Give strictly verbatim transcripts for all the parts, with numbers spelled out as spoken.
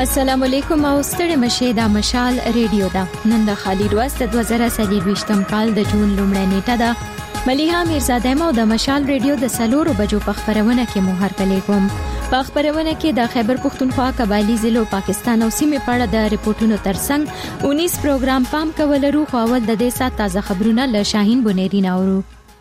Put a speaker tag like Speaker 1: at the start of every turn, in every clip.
Speaker 1: السلام علیکم او ستړي مشه دا مشال ریډیو دا نن د خالی ورځ د دوه زره څلور کال د جون لومړۍ نیټه ده. مليحه میرزاده مو د مشال ریډیو د سلورو بجو په خبرونه کې مو هرکلی کوم. په خبرونه کې د خیبر پختونخوا قبایلی ضلعو پاکستان او سیمې په اړه د ریپورتونو ترڅنګ اونیس پروګرام پام کولرو خو اول د دې سات تازه خبرونه له شاهین بنيري ناورو.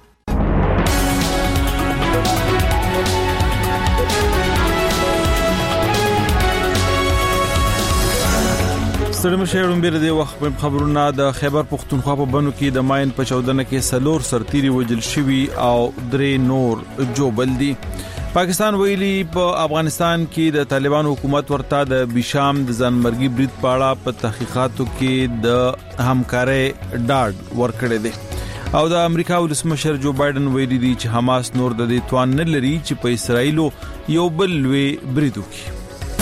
Speaker 2: ستړي شهرون بیر دی وخت په خبرونه د خیبر پختونخوا په بنو کې د ماین په چودنه کې سلور سرتيري وجل شوی او درې نور جوبل دي. پاکستان ویلي په افغانستان کې د طالبان حکومت ورته د بشام د ځانمرګي برید پاړه په تحقیقاتو کې د همکارۍ ډاډ ورکړی دی او د امریکا ولسمشر جو بایدن ویلي دی چې حماس نور د دې توان نه لري چې په اسرایل یو بل لوی برید وکړي.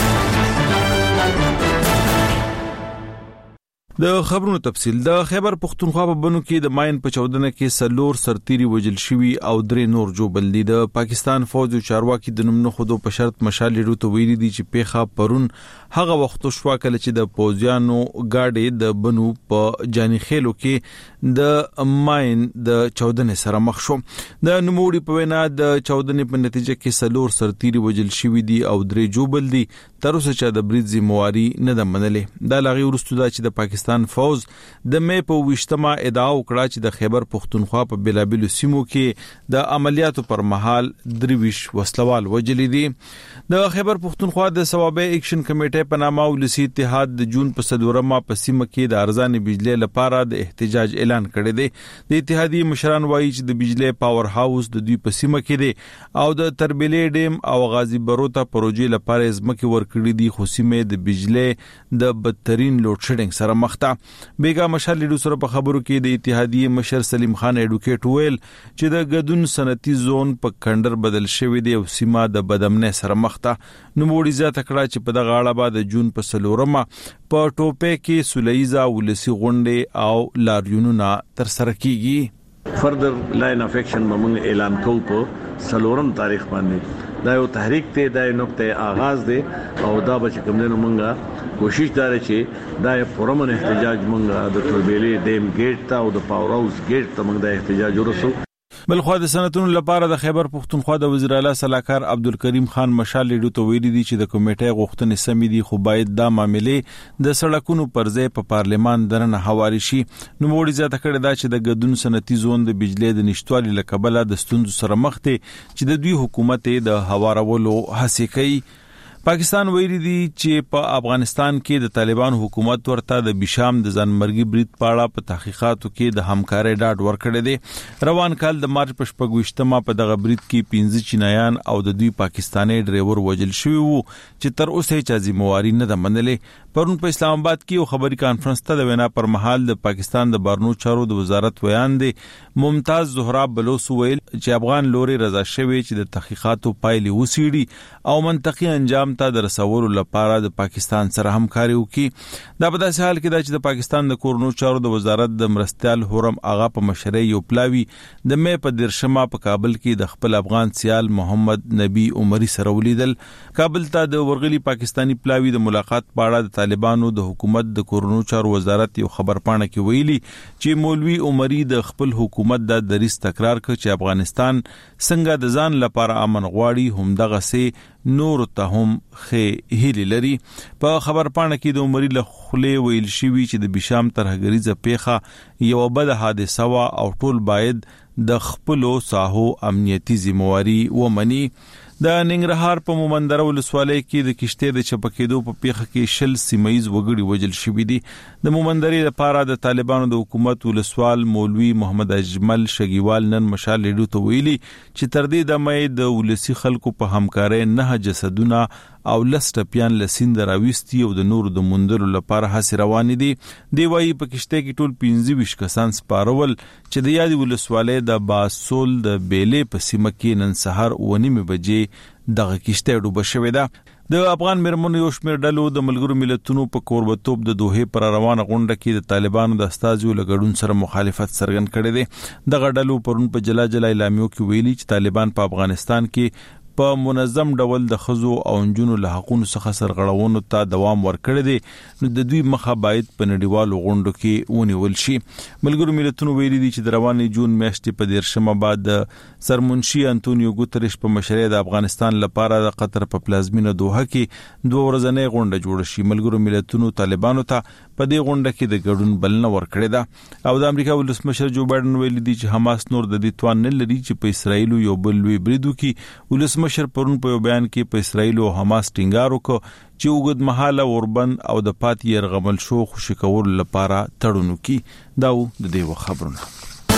Speaker 2: د خبرونو تفصیل د خیبر پختونخوا په بنو کې د ماین په چودنه کې سلور سرتيري وجل شوی او درې نور جوبل دي. د پاکستان فوج او چارواکي د نوم نه خودو په شرط مشال ډو ویلي دي چې پیخه پرون هغه وخت شو کله چې د پوزیانو گاډي د بنو په جاني خېلو کې د ماین د چودنې سره مخ شو. د نوموړي په وینا د چودنې په نتیجه کې سلور سرتيري وجل شوی دي او درې جوبل دي. تر اوسه چې د برید ذمہواری نه ده منلې. دا لاغي ورستو دا چې د پاکستان فوج د مې په وشتمه ادعا وکړه چې د خیبر پختونخوا په بلابل سیمو کې د عملیاتو پر مهال درویش وسلوال وجلی دي. د خیبر پختونخوا د ثوابه اکشن کمیټې په نامه ولسی اتحاد د جون په صدورمه په سیمه کې د ارزان بجلی لپاره د احتجاج اعلان کړی دی. د اتحادیه مشران وایي چې د بجلی پاور هاوس د دوی په سیمه کې دی او د تربیلې ډیم او غازی بروتا پروژې لپاره ځمکې ورکړي دي خو سیمه د بجلی د بدترین لوډ شیډینګ سره مخ ده. بیگا مشال لیډو سره په خبرو کې د اتحادیه مشر سلیم خان ایډوکیټ ویل چې د غدون صنعتي زون په کندر بدل شوی دی او سیمه د بدامنه سره مخ ده. نو موړي ځات کړه چې په دغه اړه بعد جون په سلورمه په ټوپه کې سلیزا ولسی غونډه او لاریونونه تر سره کیږي.
Speaker 3: فردر لاین اف ایکشن موږ اعلان کوو په سلورم تاریخ باندې. دا یو تحریک ته د نقطه آغاز دی او دا به کوم نه مونږه کوشش دار چې دا پرمن احتجاج مونږه د تربیلې ډیم ګیټ ته او د پاور هاوس ګیټ ته مونږ د احتجاج ورسو.
Speaker 2: بلخو د سنتونو لپاره د خیبر پختونخوا د وزیر اعلی صلاحکار عبدالکریم خان مشال لیډو ته ویلي دي چې د کمیټې غوښتنې سمې دي خو باید دا معاملې د سړکونو پر ځای په پارلیمان درنه حواله شي. نو موړي ځات کړه دا چې د غدون صنعتي زون د بجلی د نشټوالي لکبله د ستونزو سره مخ دي چې د دوی حکومت د هوارولو هڅه کوي. پاکستان ویلي دي چې په افغانستان کې د طالبان حکومت ورته د بشام د ځانمرګي برید پاړه په تحقیقاتو کې د همکارۍ ډاډ ورکړی دی. روان کال د مارچ په شپږویشتمه په دغه برید کې پنځه چینایان او د دوی پاکستاني ډرایور وژل شوی وو چې تر اوسه یې ذمہواری نه ده منلې. پرون په اسلام آباد کې یو خبري کانفرنس ته د وینا پر مهال د پاکستان د بارنو چارو د وزارت ویان دی ممتاز زهرا بلوس ویل چې افغان لوري رضا شوی چې د تحقیقاتو پایلې وسیړي او منطقي انجام ته د رسولو لپاره د پاکستان سره همکاري وکړي. دا په داسې حال کې دا چې د پاکستان د کورنو چارو د وزارت د مرستيال حرم آغا په مشرۍ یو پلاوی د مې په درشمه په کابل کې د خپل افغان سیال محمد نبی عمری سره ولیدل. کابل ته د ورغلي پاکستانی پلاوی د ملاقات پاړه د طالبانو د حکومت د کورنو چارو وزارت یو خبر پاڼه کې ویلي چې مولوی عمری د خپل حکومت د دریس تکرار کړ چې افغانستان څنګه د ځان لپاره امن غواړي هم دغه سي نور ته هم خې هیلي لري. په خبر پاڼه کې د عمری له خلې ویل شوی چې د بشام ترهګریزه پیخه یو بد حادثه وا او ټول باید د خپلو ساحو امنیتي ذمہواری ومني. د ننګرهار په مومندره ولسوالۍ کې د کشته د چپکېدو په پیخه کې شل سیمایز وګړي وجل شوی دي. د مومندري لپاره د طالبانو د حکومت ولسوال مولوی محمد اجمل شګیوال نن مشال لیډو ته ویلي چې تر دې د مې د ولسی خلکو په همکارۍ نه جسدونه او لسټپیان لسین دراويستي او د نور د مندلو لپاره هڅه روان دي. دی وايي په کشته کې ټول پنځه ویش کسان سپارول چې د یادي ولسوالۍ د باسول د بیلې په سیمه کې نن سحر ونیمه بجې دغه کشته ډوبه شوې ده. د افغان مرمنو یو شمېر ډلو د ملګرو ملتونو په کوربتوب د دوحې پر روانه غونډه کې د طالبانو د استازو لګړون سره مخالفت څرګند کړی دی. دغه ډلو پرون په جلا جلا اعلامیو کې ویلي چې طالبان په افغانستان کې په منظم ډول د خزو او انجونو له حقوقو څخه سرغړونو ته دوام ورکړي دي نو د دوی مخه باید په نړیوالو غونډو کې ونیول شي. ملګرو ملتونو ویلي دي چې د روانې جون میاشتې په دیرشمه بعد د سرمنشي انټونیو ګوتریش په مشرۍ د افغانستان لپاره د قطر په پلازمینه دوحه کې دوه ورځنۍ غونډه جوړه شي. ملګرو ملتونو طالبانو ته په دې غونډه کې د ګډون بلنه ورکړې ده او د امریکا ولسمشر جو بایدن ویلي دي چې حماس نور د دې توان نه لري چې په اسرایل یو بل لوی برید وکړي. ولسمشر پرون په یو بیان کې په اسرایل او حماس ټینګار وکړ چې وګد مهاله اوربند او د پاتې يرغمل شو خوشی کول لپاره تړون وکړي. دا و د دې خبرونه.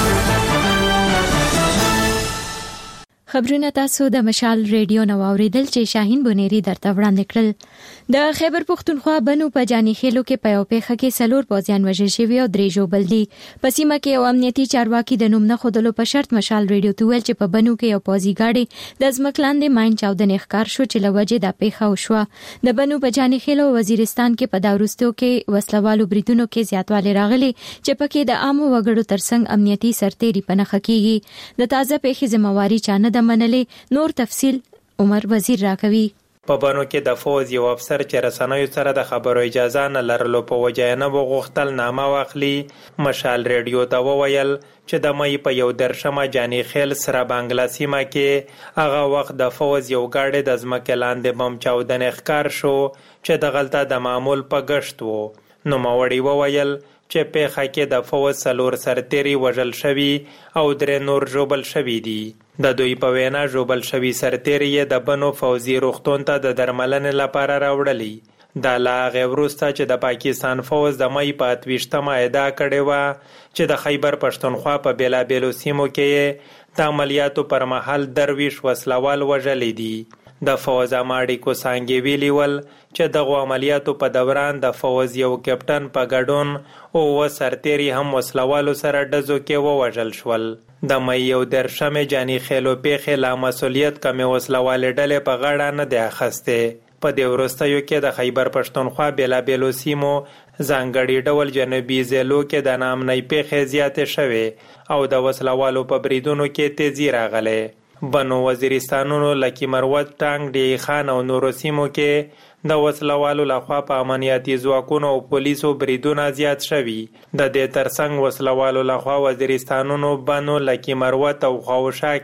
Speaker 1: خبرونه تاسو د مشال ریډیو نو اوریدل چې شاهین بونيري درته وړاندې کړل. د خیبر پختونخوا بنو په جاني خېلو کې په یو پیښه کې سلور پوځیان وژل شوي او درې ژوبل دي. په سیمه کې یو امنیتي چارواکي د نوم نه خودلو په شرط مشال ریډیو ته ویل چې په بنو کې یو پوځي ګاډي د ځمکلاندې ماین چاودنې ښکار شو چې لوجه د پیښه وشوه. د بنو په جاني خېلو وزیرستان کې په داورستو کې وسلوالو بریدونو کې زیاتوالی راغلي چې پکې د عامو وګړو ترڅنګ امنیتي سرتېري پنهخ کیږي. د تازه پیښې ذمہواری چانه منلې. نور تفصیل عمر وزیر راکوي.
Speaker 4: په بانو کې د فوز یو افسر چې رسنیو سره د خبرو اجازه نه لرلو په وجه نه وغوښتل نامه واخلي. مشال ریډیو ته وویل چې د مې په یو درشمه جاني خیل سره بنگلا سیمه کې هغه وخت د فوز یو گاډي د ځمکې لاندې بم چاودنې ښکار شو چې د غلطه د معمول په گشت وو. نو موري وویل چې پیښه کې د فوز سلور سرتېري وژل شوي او درې نور ژوبل شوي دي. د دوی په وینا ژوبل شوي سرتېري یې د بنو فوزي روغتون ته د درملنې لپاره راوړلي. دا لا هغې وروسته چې د پاکستان فوز د مۍ په اتویشتمه ادعا کړې وه چې د خیبر پښتونخوا په بېلابېلو سیمو کې د عملیاتو پر مهال درویش وسلوال وژلي دي. د فوز اماډیکو سانګې ویلي ول چې دغو عملیاتو په دوران د فوز یو کپټن په ګډون او و سرتېري هم وسلوالو سره ډزو کې ووژل شول. د مې یو درشمې جاني خېلو پیښې لا مسؤلیت کمې وسلوالې ډلې په غاړه نه دی اخیستې. په دې وروستیو کې د خیبر پښتونخوا بېلابېلو سیمو ځانګړي ډول جنوبي ضلعو کې د ناامنۍ پیښې زیاتې شوې او د وسلوالو په بریدونو کې تیزي راغلی. بنو وزیرستانونو لکه مروت ټانګ ډی خان او نورو سیمو کې د وسلوالو لخوا په امنیتي ځواکونو او پولیسو بریدونه زیات شوي. د دې ترڅنګ وسلوالو لخوا وزیرستانونو بنو لکه مروت او خواوشا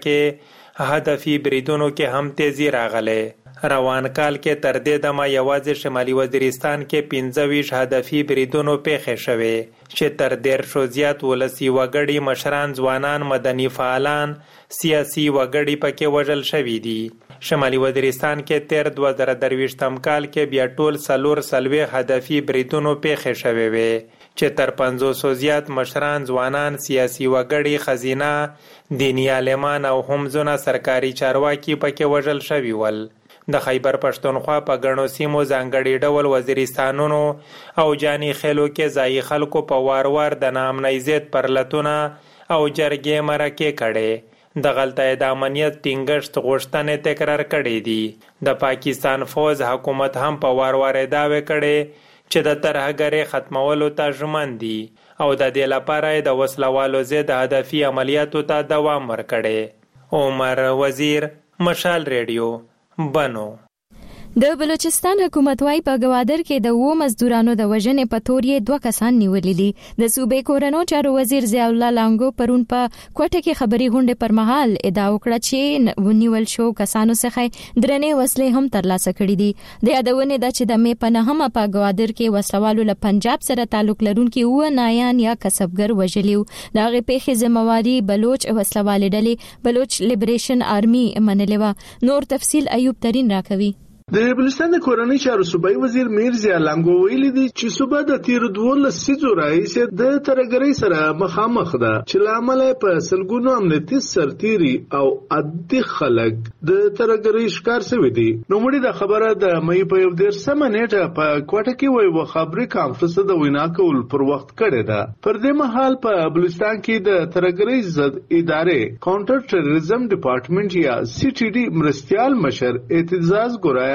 Speaker 4: کې هدفي بریدونو کې هم تیزی راغلی. روان کال کې تر دې دمه یوازې شمالي وزیرستان کې پنځه ویشت هدفي بریدونو پیښې شوې چې تر دیرشو زیات ولسي وګړي مشران ځوانان مدني فعالان سیاسي وګړي پکې وژل شوي دي. شمالي وزیرستان کې تیر دوه زره درویشتم کال کې بیا ټول څلور څلوېښت هدفي بریدونو پیښې شوې وې چې تر پنځوسو زیات مشران ځوانان سیاسي وګړي ښځینه دیني عالمان او هم ځونه سرکاري چارواکي پکې وژل شوي ول. د خیبر پښتونخوا په ګڼو سیمو ځانګړي ډول وزیرستانونو او جاني خېلو کې ځایي خلکو په وار وار د ناامنۍ ضد پرلتونه او جرګې مرکې کړې. د غلطه د امنیت ټینګښت غوښتنې تکرار کړې دي. د پاکستان فوز حکومت هم په وار وار دعوې کړې چې د ترهګرۍ ختمولو ته ژمن دي او د دې لپاره د وسلوالو ضد هدفي عملیاتو ته دوام ورکړي. عمر وزیر، مشال ریډیو، بنو.
Speaker 1: د بلوچستان حکومت وايي په گوادر کې د وو مزدورانو د وژنې په تور یې دوه کسان نیولي دي. د صوبې کورنو چارو وزیر ضیاء الله لانګو پرون په کوټه کې خبري غونډې پر مهال ادعا وکړه چې ونیول شو کسانو څخه درنې وسلې هم ترلاسه کړې دي. د یادونه ده چې د مې په نهمه په گوادر کې وسلوالو له پنجاب سره تعلق لرونکي و نایان یا کسبګر وژلیو. د هغې پیښې ذمہواری بلوچ وسلوالې ډلې بلوچ لیبریشن آرمي منلې وه. نور تفصیل ایوب ترین راکوي.
Speaker 5: د بلوچستان د کورنۍ چارو صوبایي وزیر میر ضیاء لانګو ویلي دي چې صوبه د تیر دولس لسیزو راهیسې د ترهګرۍ سره مخامخ ده چې له امله په سلګونو امنیتي سرتېري او عادي خلک د ترهګرۍ ښکار شوي دي. نوموړي دا خبره د مې په یو دېرشمه نیټه په کوټه کې وایي خبري کانفرنس د وینا کول پر وخت کړې ده. پر دې مهال په بلوچستان کې د ترهګرۍ ضد ادارې کاونټر ټیرریزم ډپارټمنټ یا سی ټي ډي مرستیال مشر اعتزاز ګوریا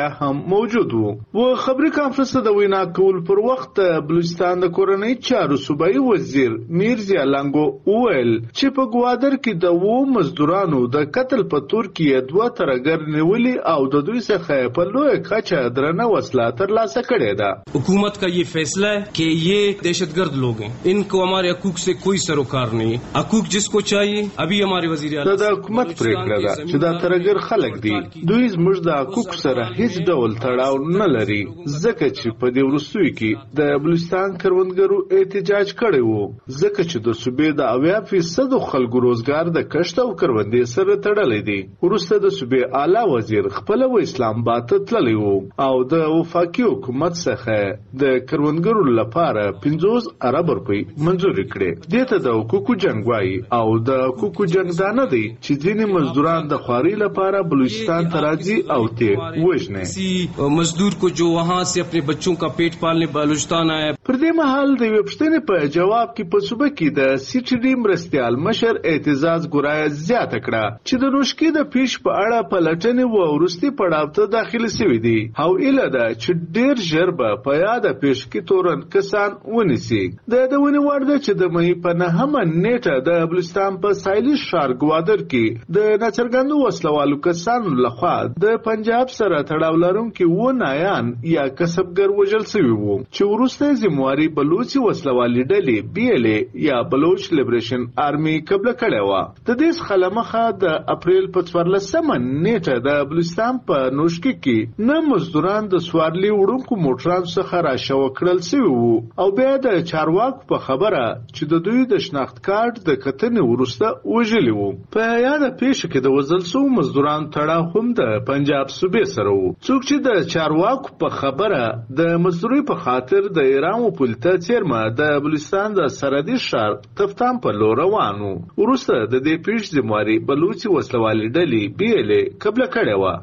Speaker 5: کرایه هم موجود وو. و خبري کانفرنس د وینا کول پر وخت بلوچستان د کورنۍ چارو صوبایي وزیر میرزا لانګو وویل چې په ګوادر کې د وو مزدورانو د قتل په تور کې دوه ترګر نیولي او د دوی څخه په لوی کچه درنه وسله ترلاسه کړې ده.
Speaker 6: حکومت کا یہ فیصلہ ہے کہ یہ دہشت گرد لوگ ہیں, ان کو ہمارے حقوق سے کوئی سروکار نہیں. حقوق جس کو چاہیے ابھی ہمارے وزیر اعلی
Speaker 5: د حکومت پریکړه ده چې دا ترګر خلک دي, دوی زموږ د حقوق سره هیڅ ډول تړاو نه لري, ځکه چې په دې وروستیو کې د بلوچستان کروندګرو احتجاج کړی وو, ځکه چې د صوبې د اویا فیصد خلکو روزګار د کښت او کروندې سره تړلی دی. وروسته د صوبې اعلی وزیر خپل و اسلام آباد ته تللی وو او د وفاقي حکومت څخه د کروندګرو لپاره پنځوس ارب روپۍ منظور کړې. دې ته د حقوقو جنګ وایي او د حقوقو جنګ دا نه دی چې ځینې مزدوران د خواري لپاره بلوچستان ته راځي او ته وژني
Speaker 6: مزدور کو جو وہاں سے اپنے بچوں کا پیٹ پالنے بلوچستان آیا.
Speaker 5: پر دې مهال د یوې پوښتنې په جواب کې په صوبه کې د سی ټي ډي مرستیال مشر اعتزاز ګورای زیاته کړه چې د نوشکي د پیش په اړه پلټنې و وروستي پړاو ته داخلي شوې دي او اله ده چې ډېر ژر به په یاد پیش کې تورن کسان ونیسي. د دونی ورده چې د مې په نهمه نیټه د بلوچستان په سایلی ښار ګوادر کې د ناڅرګندو وسلوالو کسانو لخوا د پنجاب سره تړاو لرونکي و نایان یا کسبګر وژل شوي وو چې وروسته زمواري بلوچي وسلوالي ډلې بي ال اي یا بلوچ لیبریشن آرمي قبله کړې وه. د دې څخه لمخه د اپریل په څوارلسمه نیټه د بلوچستان په نوشکي کې نه مزدوران د سوارلي وړونکو موټرانو څخه راشوه کړل شوي وو او بیا د چارواکو په خبره چې د دوی د شناخت کارت د کتنې وروسته وژلي وو. په یاده پیښه کې د وژل شوو مزدورانو تړاو هم د پنجاب صوبې سره وو. څوک چې د چارواکو په خبره د مزدورۍ په خاطر د ایران پولته څیرمه د بلوچستان د سرحدي ښار تفتان په لور روان وو. وروسته د دې پیښې ذمواري بلوچي وسلوالي ډلې بي ال اي قبله کړې وه.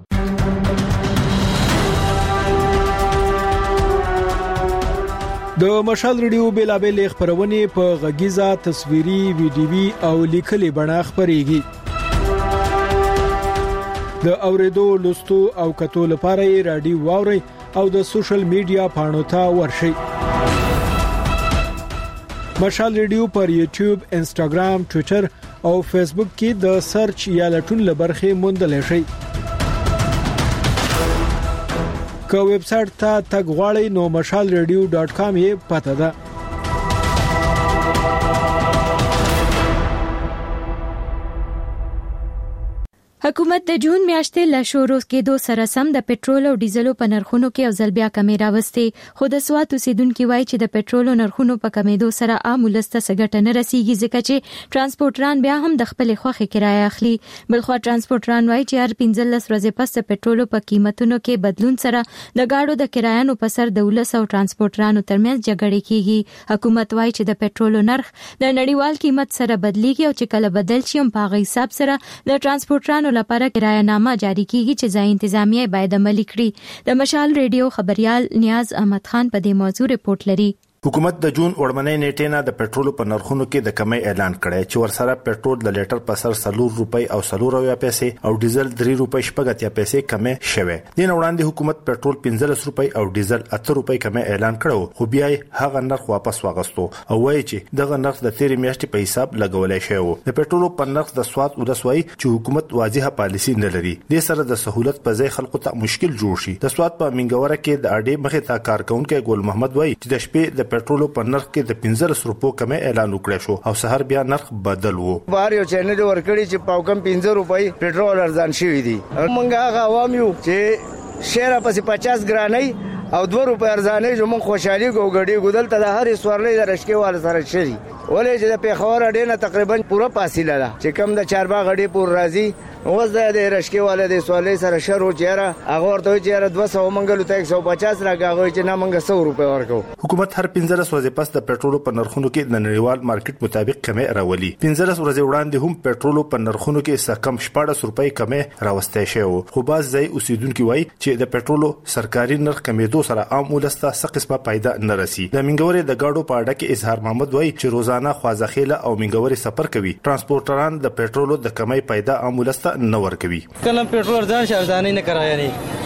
Speaker 7: د مشال ریډیو بیلابل خبرونه په غږیزه تصویري ویډیوي او لیکلي بڼه خبريږي. د اوریدو لوستو او کتو لپاره یې رادیو واوري او د سوشل میډیا پاڼو ته ورشئ. مشال ریډیو پر یوټیوب، انسټاګرام، ټوئیټر او فیسبوک کې د سرچ یا لټون لبرخه موندل شي. که ویب سټ ته تګ غواړئ نو مشال ریډیو ډاټ کام یې پته ده.
Speaker 1: حکومت د جون میاشتې له شروع کېدو سره سم د پټرول او ډیزلو په نرخونو کې یو ځل بیا کمی راوستې، خو د سوات اوسیدونکو وایي چې د پټرول نرخونو په کمیدو سره عام ولس ته څه ګټه نه رسیږي، ځکه چې ترانسپورټران بیا هم د خپل خوخي کرایه اخلي. بلخو ترانسپورټران وایي چې هر پنځلس ورځې پس د پټرول په قیمتونو کې بدلون سره د گاډو د کرایانو په سر د ولس او ترانسپورټرانو ترمنځ جګړه کیږي. حکومت وایي چې د پټرول نرخ د نړیوال قیمت سره بدلیږي او چې کله بدل شي هم په غي حساب سره د ترانسپورټرانو لپاره کرایه نامه جاری کیږي چې ځای انتظامیه باید عملي کړي. د مشال ریډیو خبريال نیاز احمد خان په دې موضوع ریپورت لري.
Speaker 8: حکومت د جون وړمنۍ نیټې نه د پټرول په نرخونو کې د کمی اعلان کړی چې ورسره پټرول د لیټر په سر سلور روپۍ او سلور اویا پیسې او ډیزل درې روپۍ شپږ اتیا پیسې کمی شوه. دین وړاندې حکومت پټرول پنځلس روپۍ او ډیزل اته روپۍ کمی اعلان کړو، خو بیا هغه نرخ واپس واغستو او وایي چې دغه نرخ د تیرې میاشتې په حساب لګولای شوی و. د پټرول په نرخ د سوات ولسوي چې حکومت واضحه پالیسی نه لري، د سره د سہولت په ځای خلکو ته مشکل جوړ شي. د سوات په منګوره کې د اډې مخې ته کارکونکو ګل محمد وایي چې د شپې د پټرول په نرخ کې د پنځلس روپو کمی اعلان وکړ شو او سحر بیا نرخ بدل وو.
Speaker 9: بار یو چینل ورکړي چې پاو کم پنځه روپۍ پټرول ارزان شوی دی. موږ هغه عوام یو چې شهر پسې پچاس ګرانۍ او دوه روپۍ ارزانې جو موږ خوشحالي ګوګړي ګدل ته د هر سوارلې د رشکې وال سره شری ولې چې د پیښور اډې نه تقریبا پوره فاصله ده چې کم د چارباغ اډې پور راځي اوس د رشکې والے د سوالې سره شروع چیرې هغه ورته چې دوه سوه منګلو ته یک سوه پچاس راغی چې نه منګه سو روپۍ ورکو.
Speaker 8: حکومت هر پنځلس ورځې پس د پټرول په نرخونو کې د نړیوال مارکیټ مطابق کمی راولي. پنځلس ورځې وړاندې هم پټرول په نرخونو کې څه کم شپږ روپۍ کمی راوستې شو، خو باز ځای اوسیدونکو وایي چې د پټرول سرکاري نرخ کمیدو سره عام ولسته څه قسمه پیدا نه رسی. د منګوري د گاډو په اډه کې اظهار محمد وایي چې روزانه خوازخیله او منګوري سفر کوي، ترانسپورټران د پټرول د کمی پیدا عام ولسته نه ور کوي.
Speaker 10: کله پټرول ځان شارځانې نه کرایا نه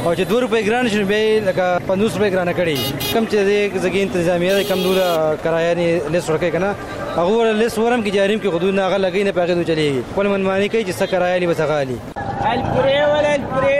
Speaker 10: او چې دوه روپۍ ګران شي به لکه پنځوس روپۍ ګران کړي کم چې زګي انتظامیه کم دوره کرایه نه لیس ورکړي کنه هغه لیس ورم کې جاریم کې حدود نه غل لګي نه پاګه دوی چلیږي خپل منمانی کوي چې څه کرایه لی وسغالي الپری ولا الپری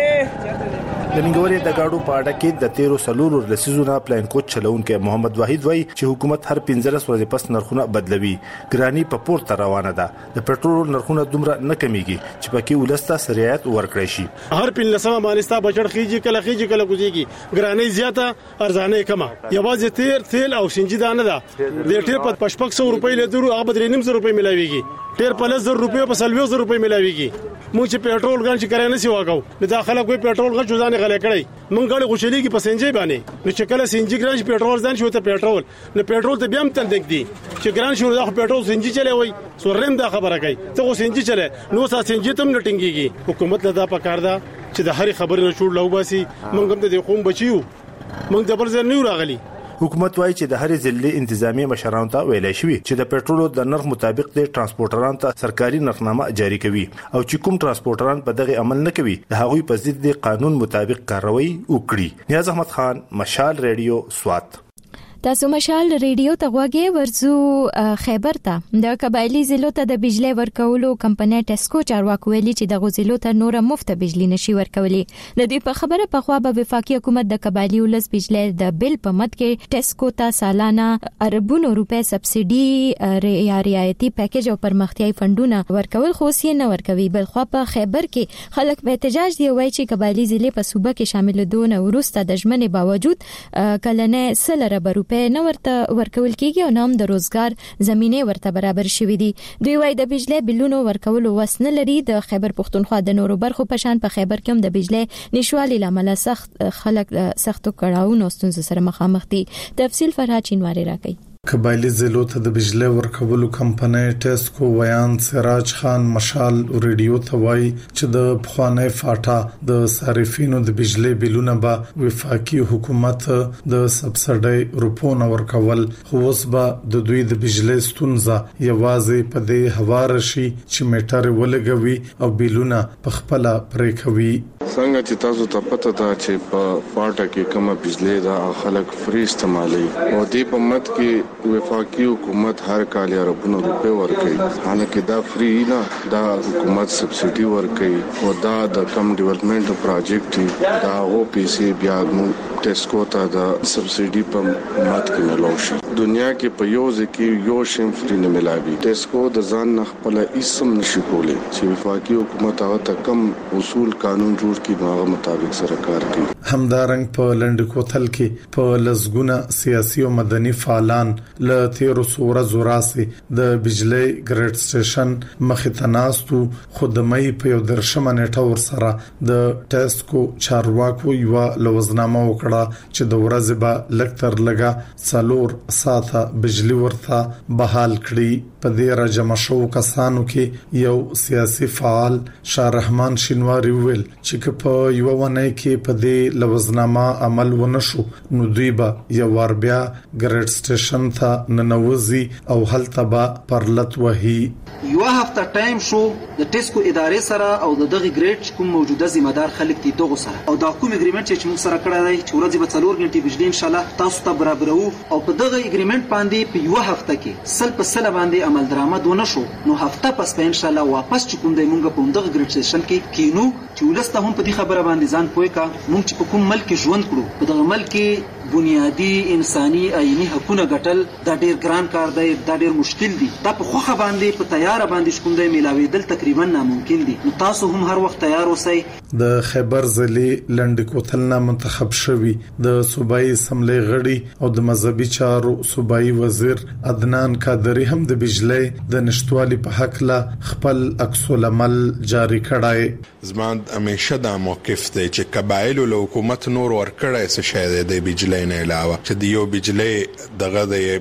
Speaker 8: د منګوري د گاډو پاډه کې د تیرو سلور لسیزونه پلان کوچ چلونکو محمد واحد وای چې حکومت هر پنځلس ورځې پس نرخونه بدلوي ګرانی په پورته روانه ده د پېټرول نرخونه دومره نه کمیږي چې پکې ولسته سریات ورکړي شي
Speaker 11: هر پنځلسمه مانستا بچړ خيږي کله خيږي کله کوزيږي ګرانی زیاته ارزانه کما یوازې تیر تیل او سنجي دانه ده د ټیر په پښپک سو روپۍ له درو هغه بدرې نیم زر روپۍ ملاويږي ټیر په لس زر روپۍ په سلوي زر روپۍ ملاويږي مو چې پېټرول ګان چې کرای نه سی واګو د داخله کوئی پېټرول غل چوزانه غلې کړی مونږ غړي غوښلي کې پسنجي باندې نو چې کله سنجي ګران شي پېټرول ځان شو ته پېټرول نو پېټرول ته بیا هم تل دګ دي چې ګران شو دا پېټرول سنجي چلے وای سورم دا خبره کوي ته خو سنجي چلے نو سا سنجي تم نټینګيږي حکومت لدا پکار دا چې د هرې خبرې نه چور لو باسي مونږ هم د قوم بچیو مونږ د بل ځای نه راغلي
Speaker 8: حکومت وايي چې د هرې ضلع انتظامی مشرانو ته ویلای شوی چې د پېټرولو د نرخ مطابق د ترانسپورټرانو ته سرکاري نرخنامه جاری کوي او چې کوم ترانسپورټران په دغه عمل نه کوي د هغوی په ضد د قانون مطابق کاروي وکړي. نیاز احمد خان، مشال ریډیو، سوات.
Speaker 1: تاسو مشال ریډیو ته غوږی ورزو خیبر ته د قبایلی ضلعو ته د بجلی ورکولو کمپنۍ ټیسکو چارواکو ویلي چې د غوزلو ته نور مفت بجلی نشي ورکولي. د دې په خبره په خوا به وفاقي حکومت د قبایلی ولس بجلی د بل په مد کې ټیسکو ته سالانه اربونو روپے سبسيډي یا رعایتي پیکیج او پرمختیايي فندونه ورکول خو سي نه ورکوي. بل خو په خیبر کې خلک به احتجاج دی وایي چې قبایلی ضلع په صوبه کې شامل دون ورسته د ژمنې باوجود کلنه سلره روپے نه ورته ورکول کیږي او نام د روزګار زمينه ورته برابر شوې دي. دوی وايي د بجلی بلونو ورکول وسنه لري. د خیبر پښتونخوا د نورو برخو په شان په خیبر کې هم د بجلی نشوالي لامل سخت خلک سختو کړهو نو ستونزې سره مخامخ دي. تفصیل فرهاد چینواری راکړي.
Speaker 12: قبایلی ضلعو ته د بجلی ورکولو کمپنۍ ټیسکو ویان سراج خان مشال ریډیو ته وایي چې د پخوانی فاټا د صارفینو د بجلی بلونه به وفاقي حکومت د سبسډي روپونه ورکول خو اوس به د دوی د بجلی ستونزه یوازې په دې هوار شي چې میټر ولګوي او بلونه په خپل پرې کوي.
Speaker 13: څنګه چې تاسو ته پته ده چې په فاټا کې کومه بجلی دا خلک فری استعمالي او دې په مت کې وفاقي حکومت هر کال اربونو روپے ورکړي حالکه دا فری نه دا حکومت سبسيډي ورکړي او دا د کم ډیولپمنٹ پروجیکټ دا او پی سی بیا مو ټیسکو ته دا سبسيډي په مت کې ملوشي. دنیا کې په یو ځکه یو شیم فری نه ملاوي. ټیسکو د ځان نه خپل اسم نشي کولای چې وفاقي حکومت هغه ته کم اصول قانون جوړ کړي هغه مطابق سره کار کوي.
Speaker 12: همدارنګ په لندکوتل کې په لزګونه سیاسي او مدني فعالان له تیرو سوره زوراسي د بجلی ګریډ سټیشن مخیتناستو خدمای په یو درشمه نیټه ور سره د ټیسکو چارواکو یو لوزنامه وکړه چې د ورځې به لکتر لګا څلور ساعته بجلی ورته بحال کړي. په دې را جمع شو کسانو کې یو سیاسي فعال شاه رحمان شینواری ویل چې په یو ونه کې په دې لوزنامه عمل ونشو نو دوی به یو ور بیا ګریډ سټیشن ته ننوځي او هلته به پرلت وهي.
Speaker 14: یو هفته ټایم شو د ټیسکو ادارې سره او د دغه ګریډ کوم موجوده ذمہ دار خلک دي دغه سره او دا کوم اګریمنت چې موږ سره کړی دی چې ورځې به څلور غنټې بجلی ان شاء الله تاسو ته برابرو او په دغه اګریمنت باندې په یو هفته کې سل په سل باندې عمل درآمد ونه شو نو هفته پس په ان شاء الله واپس چې کوم دی موږ په دغه ګریډ سټیشن کې کینو چې ولسته هم په دې خبره باندې ځان پوي کا موږ چې په کوم ملک ژوند کړو په دغه ملک کې بنیادی انساني عیني حقوقونه ګټل دا ډیر ګران کار دی دا ډیر مشکل دی دا په خوخه باندې په تیار باندې کوم دی ملاویدل تقریبا ناممکن دي نو تاسو هم هر وخت تیار اوسئ.
Speaker 12: د خیبر ضلع لندکوتل نه منتخب شوی د صوبایي اسمبلی غړي او د مذهبي چارو صوبایي وزیر عدنان قادری هم د بجلی د نشټوالي په حق لا خپل عکس العمل جاری کړای.
Speaker 15: زمان همیشه دا موقف دی چې قبایل له حکومت نور ورکړای څه شي د بجلی نه علاوه چې د یو بجلی دغه د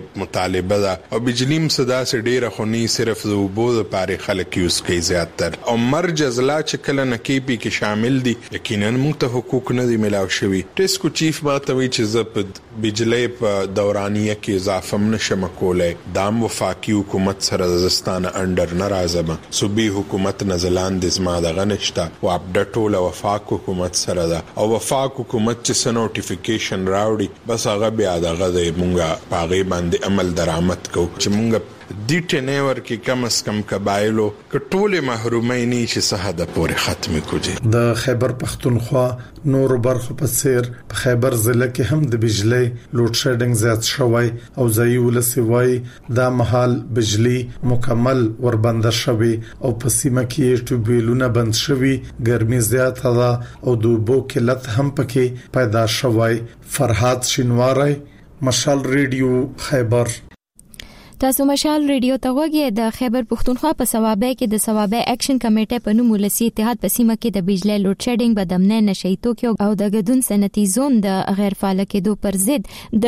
Speaker 15: مطالبه ده او بجلیم صدا سره ډیره خونی صرف د وبو د پاره خلک یوز کوي زیاتره او مرج ازلا چې کله نکیپی کې شامل دي یقینا موږ ته حقوق نه دی ملاو شوی. ټیسکو چیف ما ته وی چې زه بجلی په دورانیه کې اضافه نشم کولای. دام وفاقي حکومت سره زستانه انډر ناراضه صوبي حکومت نزلان د زما د غنښتا او اپډیټ ول وفاق حکومت سره ده او وفاق حکومت چې نوټیفیکیشن راوړي بس هغه بیا دغه د مونږه پاغي باندې عمل درآمد کو چې مونږ دی ټنیور کې کم اس کم قبایلو کټوله محرومای نه چې سهاده پورې ختم کوجي.
Speaker 12: د خیبر پختونخوا نور برخو په سیر په خیبر ضلع کې هم د بجلی لوډ شیډینګ زیات شوی او ځای ولسی وای د محل بجلی مکمل وربند شوی او په سیمه کې ټوبیلونه بند شوی ګرمي زیات ده او د بو قلت هم پکې پیدا شوی. فرحات شینواری مشال ریډیو خیبر.
Speaker 1: تاسو مشال ریډیو ته وګورئ. د خیبر پختونخوا په ثوابه کې د ثوابه اکشن کمیټه په نوم ولسی اتحاد په سیمه کې د بجلی لوډ شیډینګ بدمنه نشي توکیو او د غدون صنعتي زون د غیر فعال کېدو پر ضد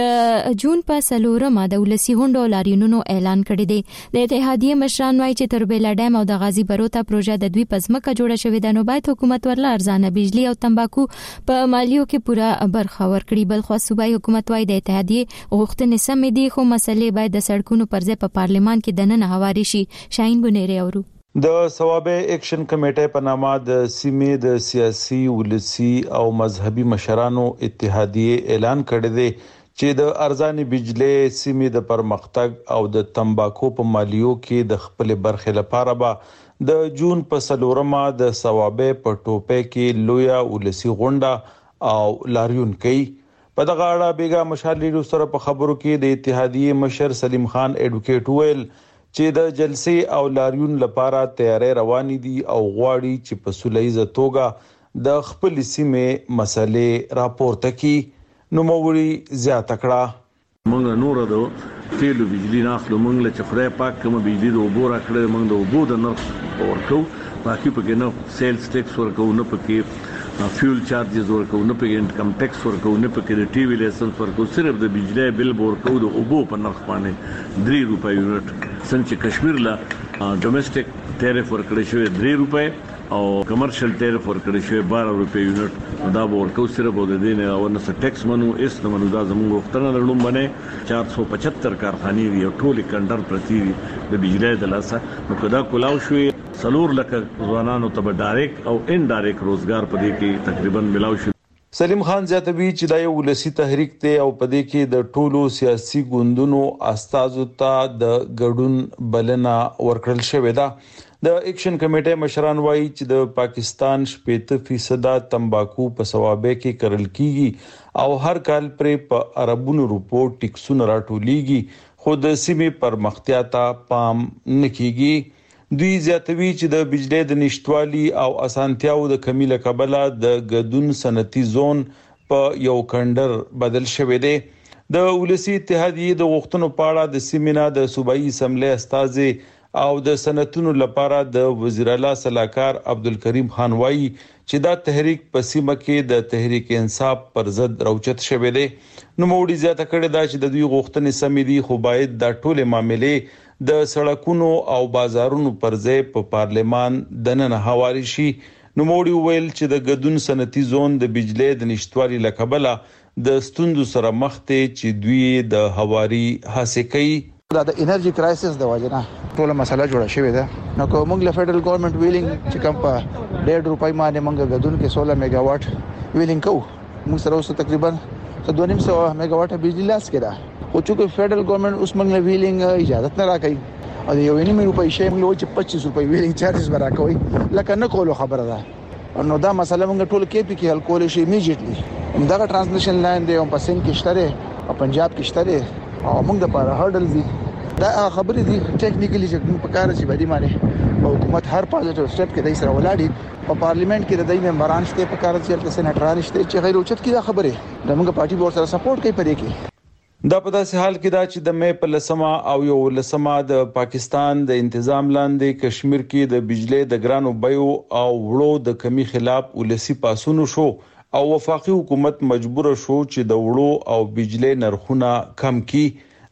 Speaker 1: د جون په سلورمه د ولسی هوندو لاریونونو اعلان کړی دی. د اتحادیه مشران وايي چې تربیلا ډیم او د غازی بروتا پروژه د دوی پزماکه جوړه شوې ده نو باید حکومت ورله ارزانه بجلی او تمباکو په مالیو کې پوره برخه ورکړي. بل خو صوبایي حکومت وايي د اتحادیه غوښتنې سمې دي خو مسلې باید د سړکونو پر ځای په پارلیمان کې دننه هواري شي. شاهین بنيري اورو.
Speaker 2: د ثوابه اکشن کمیټه په نامه د سیمې د سیاسي ولسی او مذهبي مشرانو اتحادیه اعلان کړی دی چې د ارزاني بجلی سیمې د پرمختګ او د تمباکو په مالیو کې د خپل برخه لپاره به د جون په سلورمه د ثوابه په ټوپه کې لویا ولسی غونډه او لاریون کوي. په دغه اړه بیګا مشال لیډو سره په خبرو کې د اتحادیه مشر سلیم خان ایډوکیټ ویل چې د جلسې او لاریون لپاره تیاری روانې دي او غواړي چې په سولهیزه توګه د خپل سیمې مسلې راپورته کړي. نو موري زیاته کړه
Speaker 3: مونږ نور د تیلو بجلی ناخلو مونږ له چخره پاک کوم بجلی د وبو راکړه مونږ د وبو د نرخ ورکو باقي پکې نه سیلز ټیکس ورکو نه پکې فیول چارجز ورکو نه پکې انکم ټیکس ورکو نه پکې د ټي وی لایسنس ورکو صرف د بجلی بل ورکو د وبو په نرخ باندې درې روپۍ یونټ څنګه کشمیر لا ډومېسټک ټیرف ورکړی شوی درې روپۍ او کمرشل ټیرف ورکړی شوی بارہ روپۍ یونټ دا ورکو صرف د دې نه او نه ټیکس منو اس نه منو دا زموږ وختونه لړم باندې چار سو پچهتر کارخانې دي او ټول کندر پرتی د بجلی د لاسه نو کدا کولاو شوی سلور لکه ځوانانو ته ډایرکټ او انډایرکټ روزګار پدې کې تقریبا ملاو شو.
Speaker 2: سلیم خان زیاتوی چې دا یو ولسی تحریک ته او پدې کې د ټولو سیاسي ګوندونو استازو ته د ګډون بلنه ورکړل شوې ده. د اکشن کمیټه مشران وایي چې د پاکستان شپږ فیصد تمباکو په ثوابه کې کرل کیږي او هر کال پر په اربونو روپو ټیکسونه راټولېږي خو د سیمې پرمختیا ته پام نکېږي. دوی زیاتوي چې د بجلی د نشټوالي او اسانتیاو د کمی له کبله د غدون صنعتي زون په یو کندر بدل شوې دی. د ولسی اتحادیه د غوښتنو په اړه د سیمینار د صوبایي اسمبلی استاذ او د صنعتونو لپاره د وزیر اعلی صلاحکار عبدالکریم خان وایي چې دا تحریک په سیمه کې د تحریک انصاف پر ضد راوچت شوې دی. نو موړي زیاته کړی دا چې د دوی غوښتنې سمې دي خو باید دا ټول معاملې د سړکونو او بازارونو پر ځای په پارلیمان دننه هواري شي. نو موړي ویل چې د غدون صنعتي زون د بجلی د نشټوالي لکبله د ستوندو سره مخ ته چې دوی د هواري حاصل کوي.
Speaker 16: دا د انرژي کرایسس د وجنه ټول مسله جوړه شوې ده نو کوم موږ له فدرل ګورنمنت ویلینګ چې کم په ډېر روپۍ باندې موږ غدون کې سولہ میگا واټ ویلینګ کوو موږ سره اوس تقریبا دوه نیم سو میگا واټ بجلی لاس کې ده خو چې فدرل ګورنمنت اوس موږ له ویلینګ اجازه نه راکړي او یو نیم روپۍ شی موږ چې پچیس روپۍ ویلینګ چارجز ورکوي لکه نه کولو خبره ده نو دا مسله موږ ټول کې پی کې حل کول شي ایمیډیټلی دا ټرانسمیشن لاین دی په سند کې شته او پنجاب کې شته او موږ د پاره هرډل دي دا خبرې دي ټیکنیکلی چې موږ په کار چې باندې باندې حکومت هر پازیټیو سټپ کې دای سره ولاړی په پارلیمنت کې د دای ممبران شته په کار چې د سېناتران شته چې غیر اوچت کې دا خبره د موږ پارټي بورډ سره سپورټ کوي پدې کې.
Speaker 2: دا په داسې حال کې دا چې د مې په لسمه او یو لسمه د پاکستان د تنظیم لاندې کشمیر کې د بجلی د ګرانو بیو او وړو د کمی خلاف ولسی پاسونو شو او وفاقي حکومت مجبور شو چې د وړو او بجلی نرخونه کم کړي.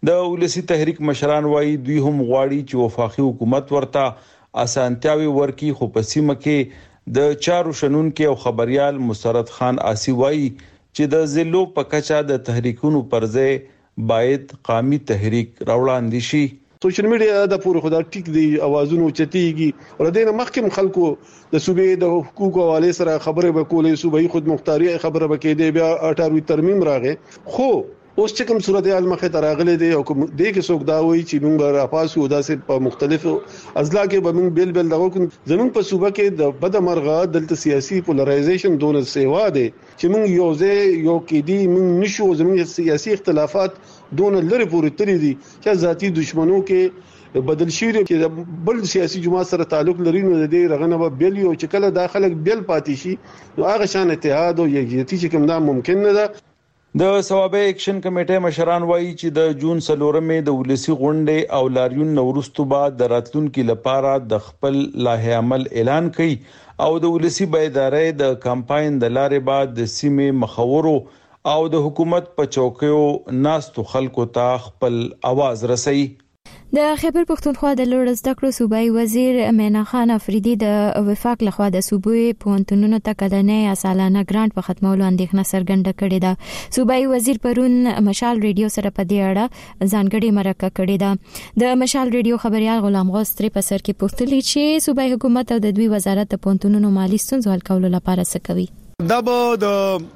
Speaker 2: د ولسی تحریک مشران وایي دوی هم غواړي چې وفاقي حکومت ورته اسانتیاوي ورکي، خو په سیمه کې د چارو شنونکو او خبريال مسرت خان آسی وایي چې د ضلعو په کچا د تحریکونو پر ځای باید قومي تحریک راوړاندې شي.
Speaker 11: سوشل میډیا د پوره خدا ټیک دی اوازونو چتیږي ور دینه مخکم خلکو د صوبې د حقوقو حواله سره خبره وکولې، صوبې خود مختاری خبره وکړي بیا اټاروي ترمیم راغې، خو اوس چې کوم صورتحال مخه تراغله دی او کوم د کې څوک دا وایي چې موږ راپاسو داسې په مختلفو اضلاع کې به موږ بیل بیل دغه کوم زمون په صوبه کې د بد مرغه دلته سیاسي پولرایزیشن دونه سیوا دی چې موږ یو ځای یو کې دی موږ نشو زمون سیاسي اختلافات دونه لري پورې تری دي چې ذاتی دشمنو کې بدل شي چې بل سیاسي جماعت سره تعلق لري نو د دې رغنه به بیل یو چې کله داخله بیل پاتې شي نو هغه شان اتحاد او یکجهتي چې کوم دا ممکن نه ده.
Speaker 2: د ثوابه اکشن کمیټه مشران وایي چې د جون سلورمې د ولسی غونډې او لاریون نورستو بعد د راتلونکو لپاره د خپل لایحه عمل اعلان کړي او د ولسی بیدارۍ د کمپاین د لارې بعد د سیمې مخورو او د حکومت په چوکیو ناستو خلکو ته خپل आवाज رسي.
Speaker 1: د خیبر پختونخوا د لوړ زده کړو صوبایي وزیر مینا خان افریدي د وفاق لخوا د صوبې پوهنتونونو ته کلنۍ سالانه ګرانټ په ختمولو اندېښنه څرګنده کړې ده. صوبایي وزیر پرون مشال ریډیو سره په دې اړه ځانګړې مرکه کړې ده. د مشال ریډیو خبريال غلام غوث ترې په سر کې پوښتنه چې صوبایي حکومت او د دوی وزارت د پوهنتونونو مالی ستونزو حل کولو لپاره څه کوي.
Speaker 17: دا به د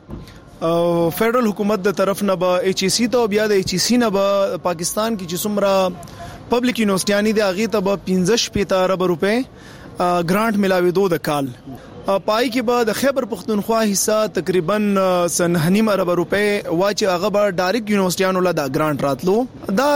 Speaker 17: فدرال حکومت د طرف نه به ایچ ای سی ته بیا د ایچ ای سی نه به پاکستان کې چې څومره پبلک یونیورسيټیانی د اغه ته به پنځه شپږ ارب روپے ګرانټ ملاوي دوه د کال پای کې به د خیبر پختونخوا حصہ تقریبا سنهنیم ارب روپے واچ هغه به ډایرکټ یونیورسيټیانو له دا ګرانټ راتلو دا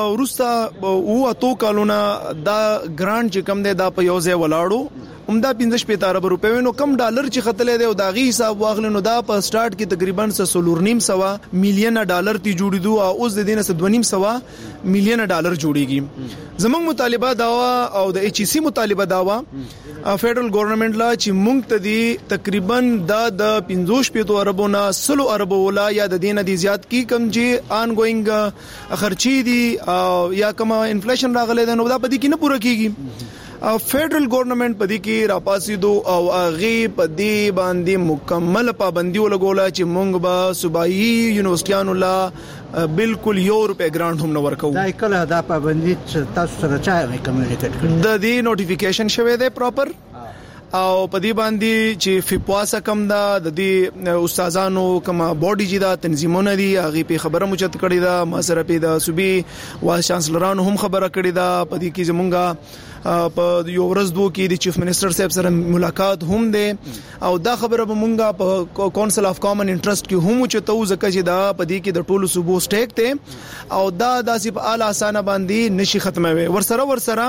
Speaker 17: ورسته او اتو کالونه دا ګرانټ چې کم دی دا په یوځای ولاړو عمده پنځه شپږ ارب روپے نو کم ډالر چې خطلې دی او دا غي حساب واغل نو دا په سٹارټ کې تقریبا سلور نیم سوا میلیون ډالر تی جوړیدو او اوس د دینه څخه نیم سوا میلیون ډالر جوړیږي. زموږ مطالبه داوا او د ایچ ای سی مطالبه داوا فدرال ګورنمنت لا چې مونږ ته دی تقریبا د پنځه شپږ اربونه سلو ارب ولا یا د دینه دی زیات کی کم چې آن ګوینګ خرچي دي یا کوم انفلیشن راغلی دی نو دا پدې کې نه پوره کیږي. فدرال ګورنمنت پدې کې راپاسیدو او اغه پدې باندې مکمل پابندي ولګوله چې مونږ به صوبایي یونیورسيټیانو لا بالکل یو روپے ګرانټ هم نه ورکو.
Speaker 18: دا کله دا پابندي تاسو سره چا ریکمنډ کړ
Speaker 17: د دې نوټیفیکیشن شوه دی پراپر او پدې باندې چې فپواس کم دا د دې استادانو کما باډي جی دا تنظیمونه دي هغه په خبره مچت کړی دا ما سره په د صوبې وایس چانسلرانو هم خبره کړی دا پدې کې زمونږه په یو ورځ دوه کې د چیف منسٹر صاحب سره ملاقات هم دي او دا خبره به مونږه په کونسل اف کامن انټرست کې هم چته ځکه چې دا پدې کې د ټولو صوبو سټیک ته او دا داسې په اعلی اسانه باندې نشي ختموي. ورسره ورسره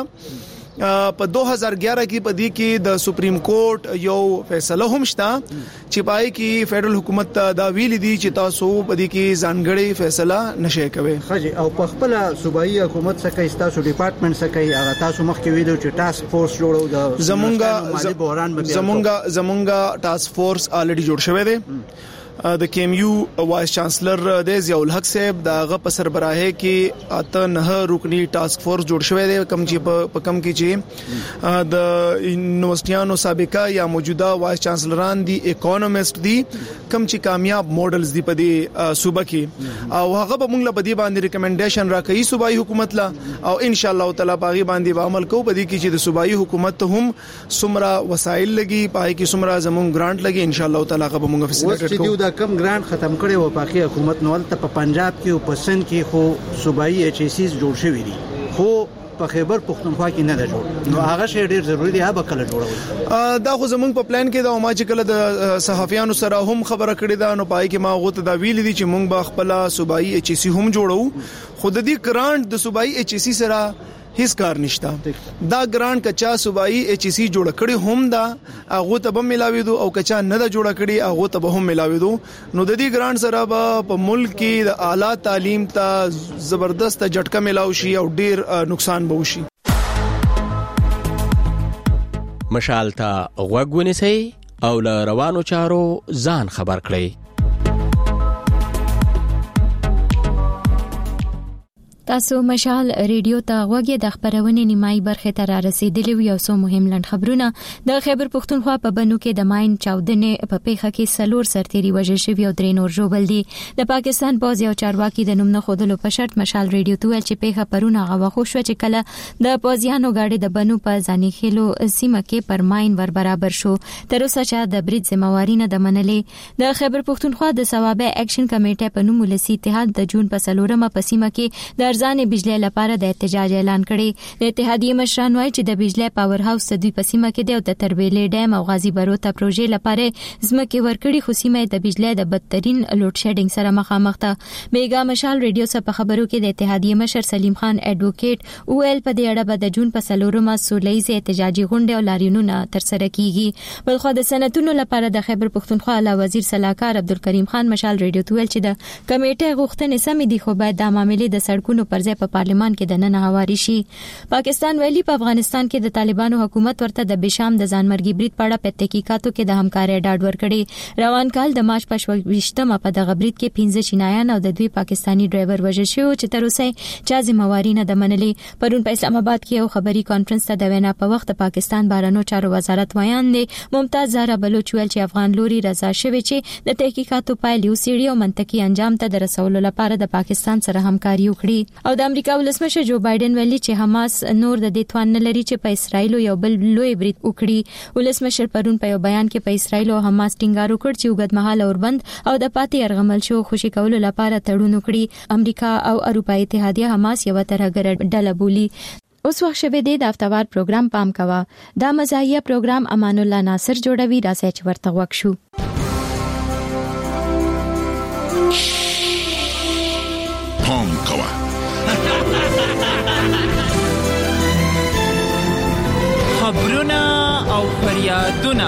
Speaker 17: په دو هزار ګیارہ کې پدې کې د سپریم کورټ یو فیصله هم شته چې پای کې فدرال حکومت دا ویل دي چې تاسو پدې کې ځانګړي فیصله نشئ کوي.
Speaker 18: خجی او په خپل صوبایي حکومت څخه تاسو ډپارټمنټ څخه هغه تاسو مخکې ویلو چې ټاسک فورس جوړو د
Speaker 17: زمونږه زمونږه زمونږه ټاسک فورس الریډي جوړ شوی دی. د کیم یو وایس چانسلر د ضیاء الحق صاحب دغه په سربراهي کې اته نه رکنی ټاسک فورس جوړ شوی دی کم چې په کم کې چې د یونیورسيټیانو سابقه یا موجوده وایس چانسلران دي اکونومست دي کم چې کامیاب ماډلز دي په دې صوبه کې او هغه به موږ له بدی باندې ریکمنډیشن راکړي صوبایي حکومت لا او ان شاء الله تعالی باغی باندې به عمل کوو بدی کې چې د صوبایي حکومت هم سمرا وسایل لګي پای کې سمرا زمون ګرانټ لګي ان شاء الله تعالی هغه به موږ فیسیلیټیټ کوو.
Speaker 18: دا کم ګرانټ ختم کړي او پاکي حکومت نو ته په پنجاب کې او په سند کې خو صوبایي ایچ ای سی جوړ شوی دي خو په خیبر پختونخوا کې نه ده جوړ نو هغه شی ډیر ضروری دی هغه کله جوړول
Speaker 17: دا خو زمونږ په پلان کې دا ما چې کله د صحافیانو سره هم خبره کړې ده نو پای کې ما غوته دا ویل دي چې مونږ به خپل صوبایي ایچ ای سی هم جوړو خو د دې ګرانټ د صوبایي ایچ ای سی سره هیڅ کار نشته. دا ګرانټ کچا صوبایي ایچ ای سی جوړ کړي هم دا هغه ته به ملاوي دو او کچا نه دا جوړ کړي هغه ته به هم ملاوي دو نو د دې ګرانټ سره به په ملک کې د اعلی تعلیم ته زبردست جټکا ملاوي شي او ډیر نقصان به وشي.
Speaker 19: مشال ته غوږ ونیسئ او له روانو چارو ځان خبر کړئ.
Speaker 1: تاسو مشال ریډیو ته غوږی د خبرونې نیمای برخه ته را رسیدلی یو څو مهم لند خبرونه د خیبر پښتونخوا په بنو کې د ماين چاودنې په پیخه کې سلور سرتيري وژل شوی او درې نور ژوبل دي. د پاکستان پوز یو چارواکي د نوم نه خودلو په شرط مشال ریډیو ته ویل چې پیخه پرونه غوا خو شو چې کله د پوزیانو گاډي د بنو په ځاني خلو سیمه کې پر ماين ور برابر شو. تر اوسه چې د برید ذمہواری نه د منلې. د خیبر پښتونخوا د ثوابه اکشن کمیټه په نوم ولسی اتحاد د جون په سلورمه په سیمه کې د ارزانه بجلی لپاره د احتجاج اعلان کړي. د اتحادیه مشران وایي چې د بجلی پاور هاوس د دوی په سیمه کې د د تربیلې ډیم او غازی بروته پروژې لپاره ځمکې ورکړي خو سیمه د بجلی د بدترین لوډ شیډینګ سره مخامخ ده. بیګا مشال ریډیو سره په خبرو کې د اتحادیه مشر سلیم خان اډوکیټ او ال په دې اړه به د جون په سلورمه سولېزه احتجاجي غونډه او لاریونونه تر سره کیږي. بلخو د سنتونو لپاره د خیبر پښتونخوا اعلی وزیر صلاحکار عبدالکریم خان مشال ریډیو ته ویل چې د کمیټې غوښتنې سمې دي خو باید د معاملې د سړکونو پر ځای په پارلمان کې د نن هواري شي. پاکستان ویلي په افغانستان کې د طالبانو حکومت ورته د بشام د ځانمرګي برید په اړه په تحقیقاتو کې د همکارۍ ډاډ ورکړي. روان کال د مارچ په شپږمه په دغه برید کې پنځه چینایان او د دوی پاکستانی ډرایور وژل شو چې تر اوسه چا ذمہواری نه ده منلې. پرون په اسلام آباد کې یو خبري کانفرنس ته د وینا په وخت د پاکستان بهرنیو چارو وزارت ویان دی ممتاز زهرا بلوچ ویل چې افغان لوري رضا شوی چې د تحقیقاتو پایلې وسیړي او منطقي انجام ته د رسولو لپاره د پاکستان سره همکاري وکړي. او د امریکا ولسمشر جو بایدن ویلي چې حماس نور د دې توان نه لري چې په اسرایل یو بل لوی برید وکړي. ولسمشر پرون په یو بیان کې په اسرایل او حماس ټینګار وکړ چې وګدمحاله اوربند او د پاتې ارغمل شو خوشي کولو لپاره تړون وکړي. امریکا او اروپای اتحادیه حماس یو ترهګر ډله بولي. اوس وخت شوه د هفتوار پروګرام پام کوا. دا مزاحیه پروګرام امان الله ناصر جوړوي راځي چې ورته وښو.
Speaker 20: پام کوا خبرونه او فریادونه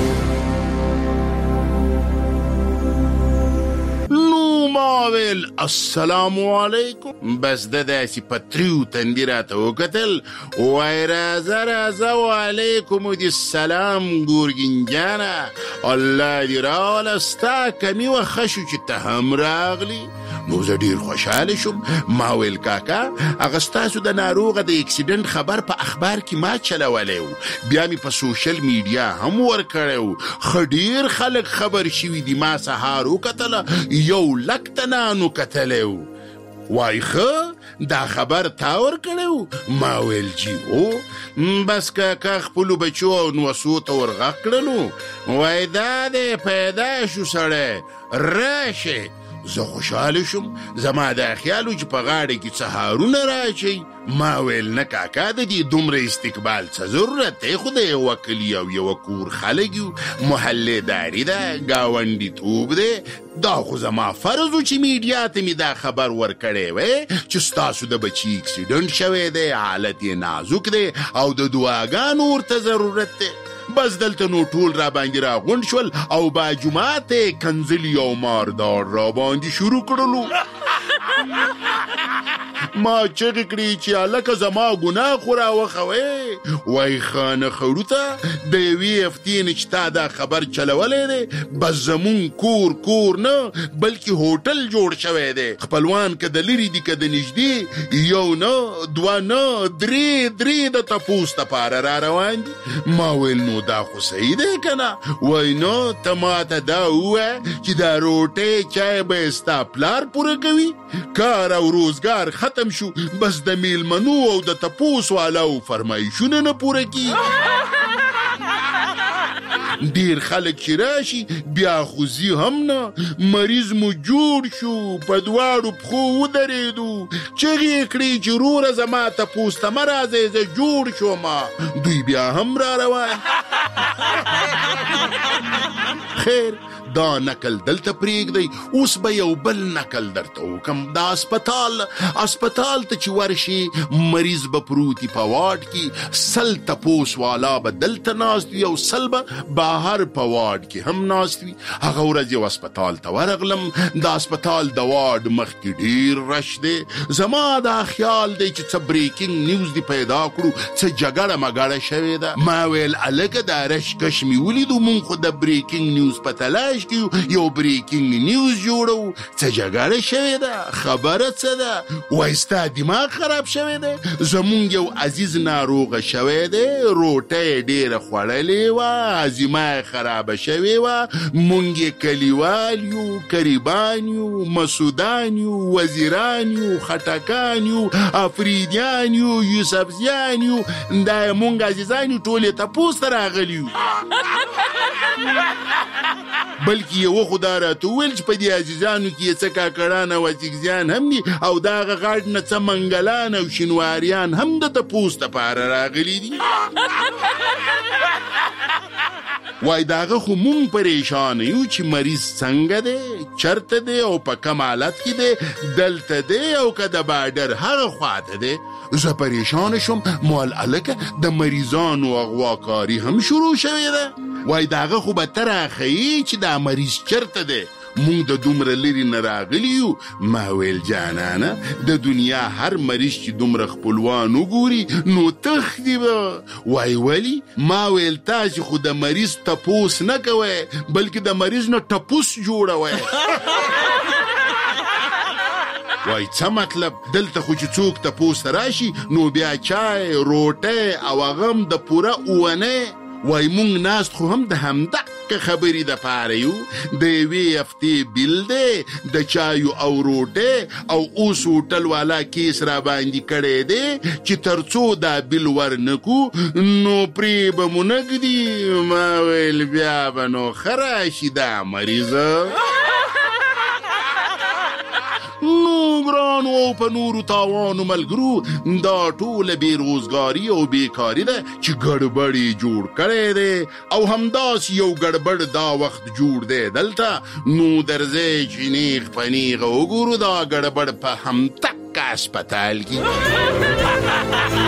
Speaker 21: نو ماویل السلام علیکم بس د داسې پتریو تندیراته وکتل وای رازه رازه و علیکم دی السلام ګورګین جانا الله دی راوله ستا کمی و خشو چې ته هم راغلی. نو زه ډیر خوشحاله شوم. ما ویل کاکا هغه ستاسو د ناروغه د اکسیډنټ خبر په اخبار کې ما چلولی و بیا مې په سوشل میډیا هم ورکړی و. ښه ډیر خلک خبر شوي دي. ما سهار وکتله یو لک تنانو کتلی و. وای ښه دا خبر تا ورکړی و؟ ما ویل جی هو. بس کاکا خپلو بچو او نوسو ته ورغږ کړلو وای دا دی پیدا شو سړی راشه. زه خوشحاله شوم. زما دا خیالو چې په غاړه کې سهارونه راچی. ما ویل نه کاکا د دې دومره استقبال څه ضرورت دی خو د یوه کلي او یوه کور خلک یو محلې داري ده ګاونډیتوب دی. دا خو زما فرض و چې میډیا ته مې دا خبر ورکړی وی چې ستاسو د بچي اکسیډنټ شوی دی حالت یې نازک دی او د دعاګانو ورته ضرورت دی. بس دلته نو ټول را باندې را غونډ شول او با جماعت کنزلی او ماردار را باندې شروع کړلو. ما چغې کړې چې هلکه زما ګناه خو راوښوې. وای خانه خړو ته د یوې هفتې نه چې تا دا خبر چلولی دی بس زمونږ کور کور نه بلکې هوټل جوړ شوی دی. خپلوان که د لرې دي که د نږدې یو نه دوه نه درې درې د تپوس دپاره را روان دي. ما ویل نو دا خو صحیح دی که نه؟ وای نو ته ماته دا ووایه چې دا روټۍ چای به یې ستا پلار پوره کوي. کار او روزګار ختم شو بس د میلمنو او د تپوس والاو فرمایشونه نه پوره کیږي. ډیر خلک چې راشي بیا خو ځي هم نه. مریض مو جوړ شو په دواړو پښو ودرېدو چغې یې کړې چې وروره زما تپوس ته مه راځئ زه جوړ شوم. دوی بیا هم را روان. خیر دا نکل دلته پرېږدئ. اوس به یو بل نکل درته وکم. دا اسپتال اسپتال ته چې ورشي مریض به پروتي په واډ کې سل تپوس والا به دلته ناست وي او سل به بهر په واډ کې هم ناست وي. هغه ورځ یو اسپتال ته ورغلم. دا اسپتال د واډ مخکې ډیر رش دی. زما دا خیال دی چې څه بریکینګ نیوز دی پیدا کړو څه جګړه مګړه شوې ده. ما ویل هلکه دا رش کش مې ولیدو مونږ خو د بریکینګ نیوز په تلاش پیش کیو یو بریکینګ نیوز جوړو څه جګړه شوې ده خبره څه ده وای ستا دماغ خراب شوی دی زمونږ یو عزیز ناروغه شوی دی روټۍ ډېره خوړلې وه هاضمه یې خرابه شوې وه مونږ یې کلیوال یو قریبان یو مسودان یو وزیران یو خټکان یو افریدیان یو یوسفزیان یو دا یې مونږ عزیزان یو ټول یې تپوس ته راغلي یو بلکې یوه خو دا راته وویل چې په دې عزیزانو کې یې څه کاکړان او اڅکزیان هم دي او د هغه غاړ نه څه منګلان او شینواریان هم د تپوس دپاره راغلي دي وای د هغه خو مونږ پریشانه یو چې مریض څنګه دی چرته دی او په کم حالت کې دی دلته دی او که د باډر هغه خواته دی زه پریشانه شوم مال هلکه د مریضانو اغواکاري هم شروع شوې ده وای د هغه خو به ته راښیي چې دا مریض چرته دی مونږ د دومره لرې نه راغلي یو ما ویل جانانه د دنیا هر مریض چې دومره خپلوان وګوري نو تښتي به وای ولي ما ویل تاسې خو د مریض تپوس نه کوئ بلکې د مریض نه ټپوس جوړوئ وای څه مطلب دلته خو چې څوک تپوس ته راشي نو بیا چای روټۍ او هغه هم د پوره اونۍ وای مونږ ناست خو هم د همدغه خبرې دپاره یو د یوې هفتې بیل دی د چایو او روټۍ او اوس هوټل والا کیس را باندې کړی دی چې تر څو دا بیل ورنکو نو پرې به مو نه ږدي ما ویل بیا به نو ښه راشي دا مریضه نو ګرانو او په نورو تاوانو ملګرو دا ټوله بېروزګاري او بېکاري ده چې ګډبډ یې جوړ کړی دی او همداسې یو ګډبډ دا وخت جوړ دی دلته نو درځئ چې نیغ په نیغه وګورو دا ګډبډ په همدغه هسپتال کې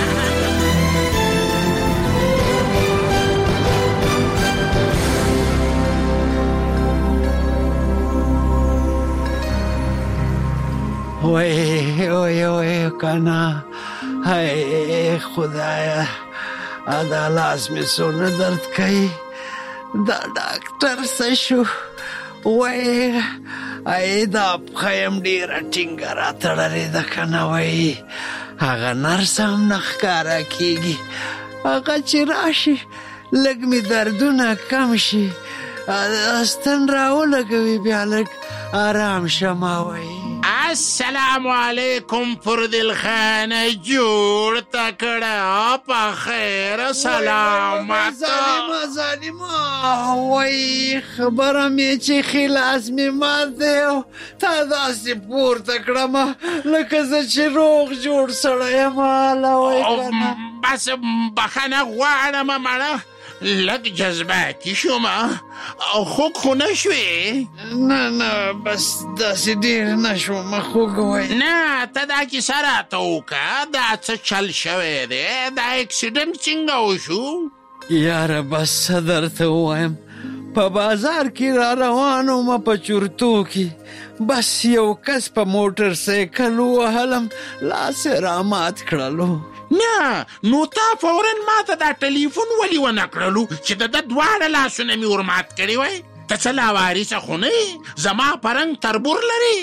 Speaker 4: وای وای وای کانا های خدایا دا لاس می سونه درد کوي دا ډاکټر څه شو وای ای دا پخیم ډیره ټینګه راتړلې ده که نه وای هغه نرس هم نه ښکاره کېږي هغه چې راشي لږ مې دردونه کم شي ستن راولګوي بیا لږ آرام شمه وای
Speaker 21: السلام علیکم فردل خانه جوړ تکړه په خیر سلامت
Speaker 4: ظالمه ظالمه وای خبره مې چې خلاص مې مات دی او تا داسې پورته کړمه لکه زه چې روغ جوړ سړی یم هله وای کنه
Speaker 21: بس بخښنه غواړم مړه لږ جذباتي شوم او خوږ خو نه شوې
Speaker 4: نه نه بس داسې ډېر نه شوم خوږ وای
Speaker 21: نه ته دا کیسه راته وکړه دا څه چل شوی دی دا اکسیډنټ څنګه وشو
Speaker 4: یاره بس څه درته ووایم په بازار کې را روان وم په چورتو کې بس یو کس په موټر سایکل ووهلم لاس یې رامات کړلو
Speaker 21: نه نو تا فورا ما ته دا ټلیفون ولې ونه کړلو چې د ده دواړه لاسونه مې ورمات کړي وای ته څه لاوارثه خو نه یې زما په رنګ تربور لري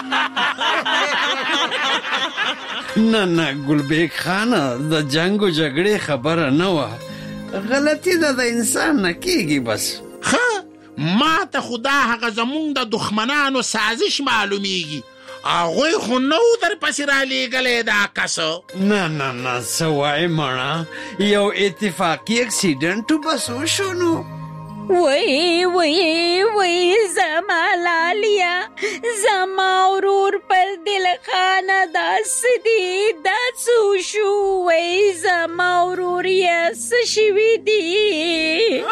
Speaker 4: نه نه ګلبیک خانه د جنګ و جګړې خبره نه وه غلطي ده د انسان نه کېږي بس
Speaker 21: ښه ما ته خو دا هغه زمونږ د دښمنانو سازش معلومیږي هغوی خو نه و در پسې رالیږلی دا کس
Speaker 4: نه نه نه څه وایې مړه یو اتفاقي اکسیډنټ بس وشو نو
Speaker 22: وای وای وای زما لالیا زما ورور پر دل خانه داسې دي دا څه شو وای زما ورور یې څه شوي دي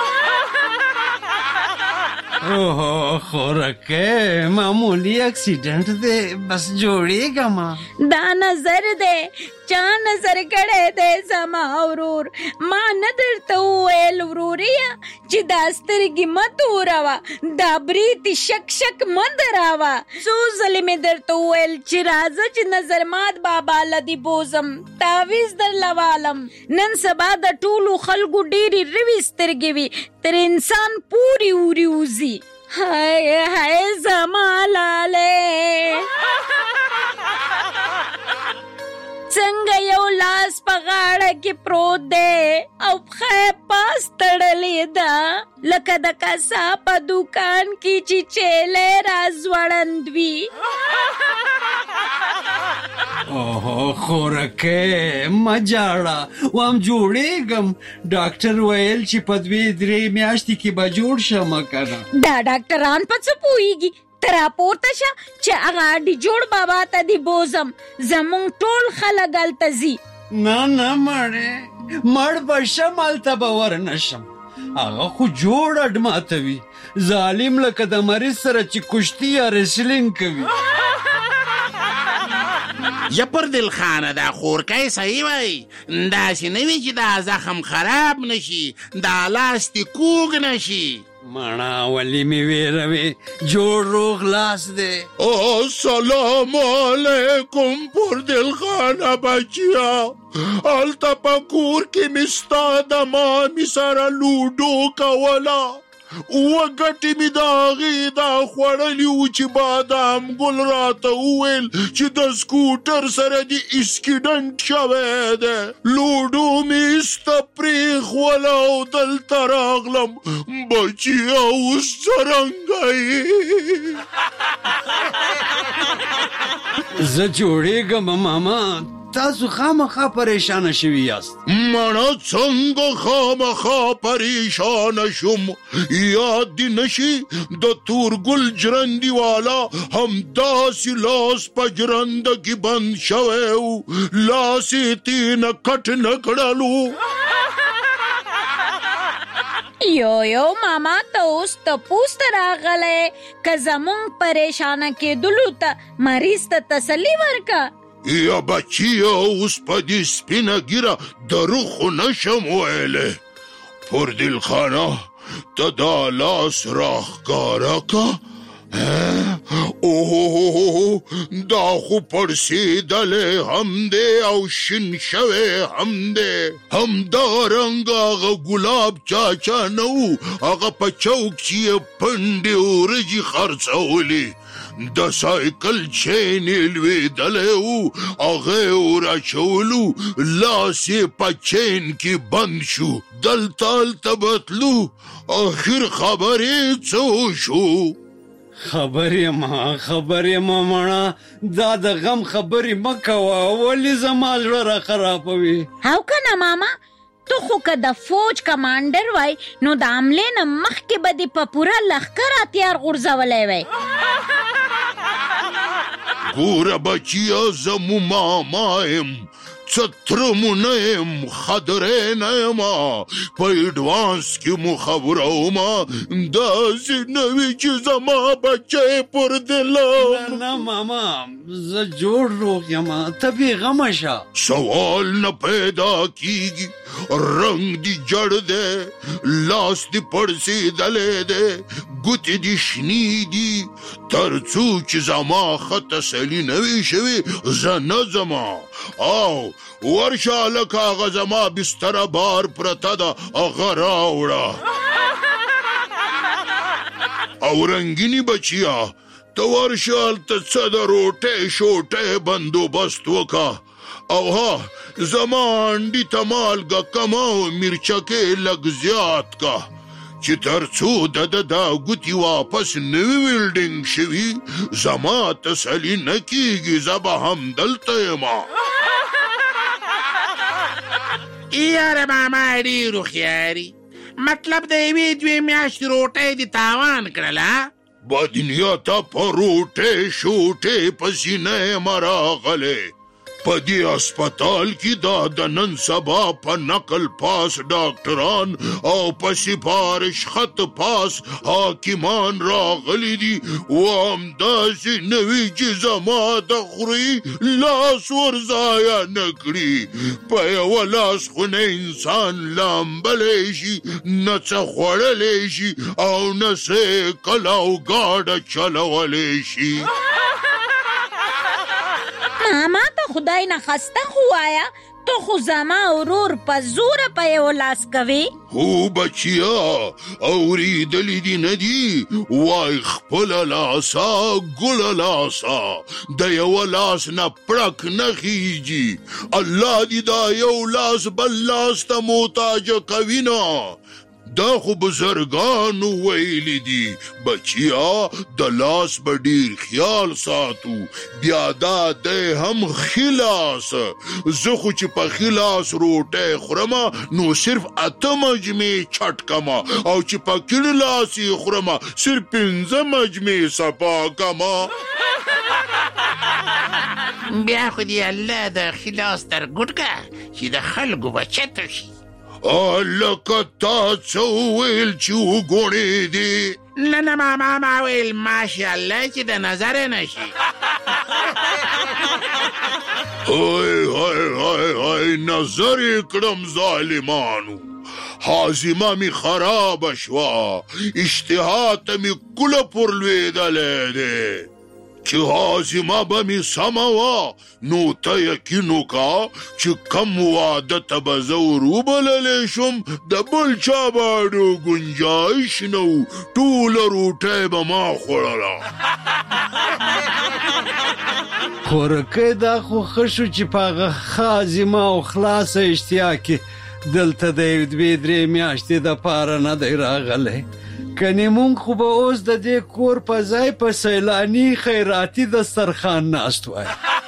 Speaker 4: اوه خورکه معمولی اکسیډنټ دی بس جوړېږم
Speaker 22: دا نظر دی چا نظر کړی دی زما ورور ما نه درته وویل وروریا چې دا سترګې مه توروه دا برید شک شک مه دراوه څو ځلې مې درته وویل چې راځه چې نظر مات بابا لدی بوزم تعویز درله والم نن سبا د ټولو خلکو ډېرې روي سترګې وي تر انسان پورې اوري وځي هاي هاي زمالاله څنګه یو لاس په غاړه کې پروت دی او پښه پاس تړلې ده لکه د کاسا په دوکان کې چې چیلې رازوړند وي.
Speaker 4: اوه خورکه ما جاړه وام جوړېږم. ډاکټر ویل چې په دوې درې میاشتې کې به جوړ شم کنه.
Speaker 22: دا ډاکټران په څه پوهېږي؟ ترا پورته شه چې هغه ډي جوړ بابا ته دی بوزم. زمونږ ټول خلک هلته ځي.
Speaker 4: نه نه مړې مړ به شم هلته به ورنشم. هغه خو جوړ اډ ماتوي ظالم لکه د مریض سره چې کشتي یا ریسلینګ کوي.
Speaker 21: یا پر دل خانه دا خورکای صحیح وای داسې نه وي چې دا زخم خراب نشي دا لاس دې کوږ نشي.
Speaker 4: مانا ولی می ویروی جوړ روغ لاس دی.
Speaker 21: السلام علیکم پر دل خانه بچیا التا پکور کې مستا د مامی سره لوډو کولا وګټې مې د هغې دا خوړلي وو چې بادام ګل راته وویل چې د سکوټر سره د اسکیډنټ شوی دی. لوډو مې ایسته پرېښوله او دلته راغلم. بچیه اوس څرنګه یې؟
Speaker 4: زه جوړېږم ماما تاسو خامخا پریشانه شوي یاست.
Speaker 21: مړه څنګه خامخا پریشانه شوم؟ یاد دې نشي د تورګل جرندي والا همداسې لاس په جرنده کې بند شوی و لاس یې تېنه کټ نه کړلو.
Speaker 22: یو یو ماما ته اوس تپوس ته راغلی که زمونږ پریشانه کېدلو ته مریض ته تسلي ورکه.
Speaker 21: یا بچیه اوس په دې سپینه ګیره دروغ خو نشم ویلی. پر دل خانه ته دا لاس راښکاره که اوه دا خو پړسېدلی هم دی او شین شوی هم دی. همدارنګه هغه ګلاب چاچا نه و هغه په چوک چې یې پنډې ورجې خرڅولې د سایکل چین یې لوېدلی و هغه یې وراچولو لاس یې په چین کې بند شو. دلته هلته بتلو آخر خبر یې څه وشو؟
Speaker 4: خبر یما خبر یما مړه دا د غم خبرې مه کوه ولې زما زړه را خرابوي.
Speaker 22: او کنه ماما تو خو که د فوج کمانډر وای نو د حملې نه مخکې به دې په پوره لښکر هتیار غورځولی وی.
Speaker 21: ګوره بچیه زه مو ماما یم څه تره مو نه یم خدری نه یمه په اډوانس کې مو خبرومه داسې نه وي چې زما بچی پر دلم.
Speaker 4: نه ماما زه جوړ روغ یمه ته بېغمه شه.
Speaker 21: سوال نه پیدا کیږي رنګ دی جړ دی لاس دی پړسېدلی دی ګوتې دي شنې دي تر څو چې زما ښه تسلي نه وي شوې زه نه ځمه. او ورشه هلکه هغه زما بستره بار پرته ده هغه راوړه. او رنګیني بچیه ته ورشه هلته څه د روټۍ شوټۍ بندوبست وکړه او ها زما انډي ته مالګه کمه او مرچکې لږ زیات که چې تر څو د ده دا ګوتې واپس نوي ویلډینګ شوي زما تسلي نه کېږي زه به همدلته یمه. یاره ماما ډېر هوښیاري مطلب د یوې دوې میاشتې روټۍ دې تاوان کړله. بدنیته په روټۍ شوټۍ پسې نه یم راغلی. په دې اسپتال کې دا د نن سبا په نقل پاس ډاکټران او په سفارش خط پاس حاکمان راغلي دي و همداسې نه وي چې زما د خوري لاس ورځایه نه کړي. په یوه لاس خو نه انسان لامبلی شي نه څه خوړلی شي او نه سیکل او ګاډه چلولی شي.
Speaker 22: ماما ته خدای نه خسته خو وایا تو خو زما ورور په زوره په یو لاس کوي.
Speaker 21: هو بچیا اوریدلی دي نه دي وای خپل لاسا ګل لاسا د یو لاس نه پړک نه خیږي الله دې دا یو لاس بل لاس ته محتاج کوي نه. دا خو بزرگانو ویلی دی بچیا د لاس به ډیر خیال ساتو بیا دا دی هم خلاص. زه خو چې په خلاص روټه خورما نو صرف اته مجمع چټ کما او چې په کل لاس خورما صرف پنځه مجمع صفا کما.
Speaker 5: بیا خو دی الله د خلاص تر ګډکا چې د خلکو بچت شي.
Speaker 21: لکه تا څه ویل چې وګورې دي.
Speaker 5: نه نه ماما ما ویل ماشاءالله چې د نظر نشي.
Speaker 21: هاي هاي هاي هاي نظر کړم ظالمانو حازمه می خراب شوا اشتهات می کله پر لویدلې ده چې حازمه به می سمه وا نو ته یقین وکړه چې کم واده ته به زه وروبللی شم د بل چا باندې ګنجایش نه و ټوله روټۍ به ما خوړله.
Speaker 4: خورکۍ دا خو ښه شو چې په هغه حازمه او خلاصه اشتیا کې دلته د یو دوې درې میاشتې دپاره نه دی راغلی. کنی مونږ خو به اوس د دې کور په ځای په سیلاني خیراتي دسترخوان ناست وای.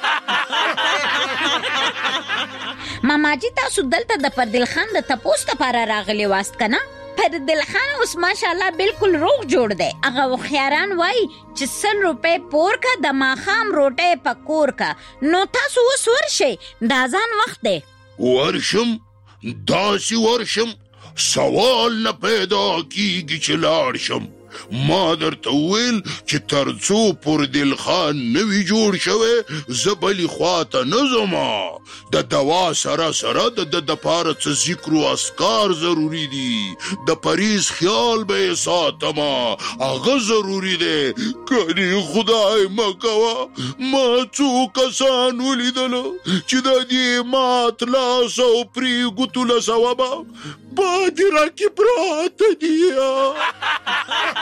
Speaker 22: ماما جی تاسو دلته د پردل خان د تپوس لپاره راغلی واست کنه؟ پردل خان اوس ماشاءالله بالکل روغ جوړ دی. هغه وخیاران وای چې سل روپۍ پور کا د ماښام روټۍ په کور کا. نو تاسو اوس ورشئ دا ځان وخت دی.
Speaker 21: ورشم داسې ورشم سوال نه پیدا کیږي چې لاړ شم. ما درته وویل چې تر څو پر دل خان نوي جوړ شوی زه بلې خواته نه ځما. د دوا سره سره د ده دپاره څه ذکر و اذکار ضروري دي. د پریز خیال به یې ساتمه هغه ضروري دی. کنې خدای مه کوه ما څو کسان ولیدلو چې د دې مات لاس او پرې ګوتو له سوبه پاتې راکې پراته دي.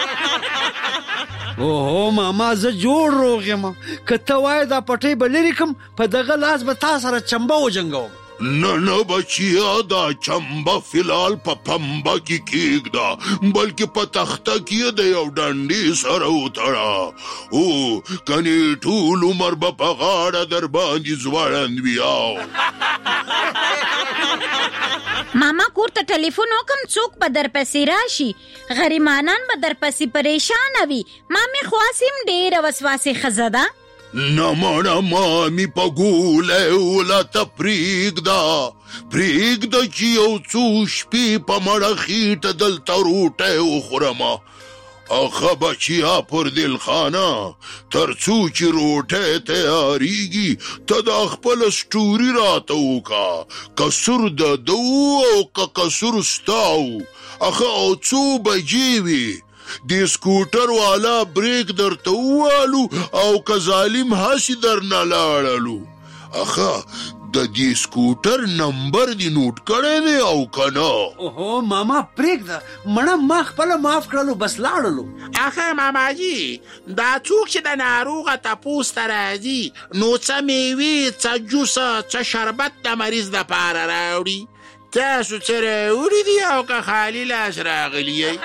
Speaker 4: اوهو ماما زه جوړ روغ یم. که ته وایې دا پټۍ به لرې کړم په دغه لاس به تا سره چمبه وجنګوم.
Speaker 21: نه نه بچیا دا چمبه فلال په پمبه کې کېږده بلکې په تخته کې د یو ډنډې سره وتړه. او کنې ټول عمر به په غاړه در باندې ځوړند وي.
Speaker 22: ماما کور ته ټلیفون وکم څوک به در پسې راشي. غریمانان به در پسې پریشانه وي. مامې خواسیم ډېره وسواسې ښځه ده.
Speaker 21: نه مړه مامي په ګوله ولته پرېږده پرېږده چې یو څو شپې په مړه خېټه دلته روټۍ وخورمه. اخه بچیا پر دل خانه تر څو چې روټۍ تیاریږي ته دا خپله سټوري راته وکړه. کسر د ده او که کسر ستا و. اخه او څو بجې وي د سکوټر والا بریک درته ووالو او که ظالم هسې درنه لاړلو. اخه د دې سکوټر نمبر دې نوټ کړی دی او که نه؟
Speaker 4: اوهو ماما پرېږده مړه ما خپله معاف کړلو بس لاړلو.
Speaker 5: اخه ماماجي دا څوک چې د ناروغه تپوس ته راځي نو څه میوې څه جوسه څه شربت د مریض دپاره راوړي. تاسو څه راوړي دي او که خالي لاس راغلي یئ؟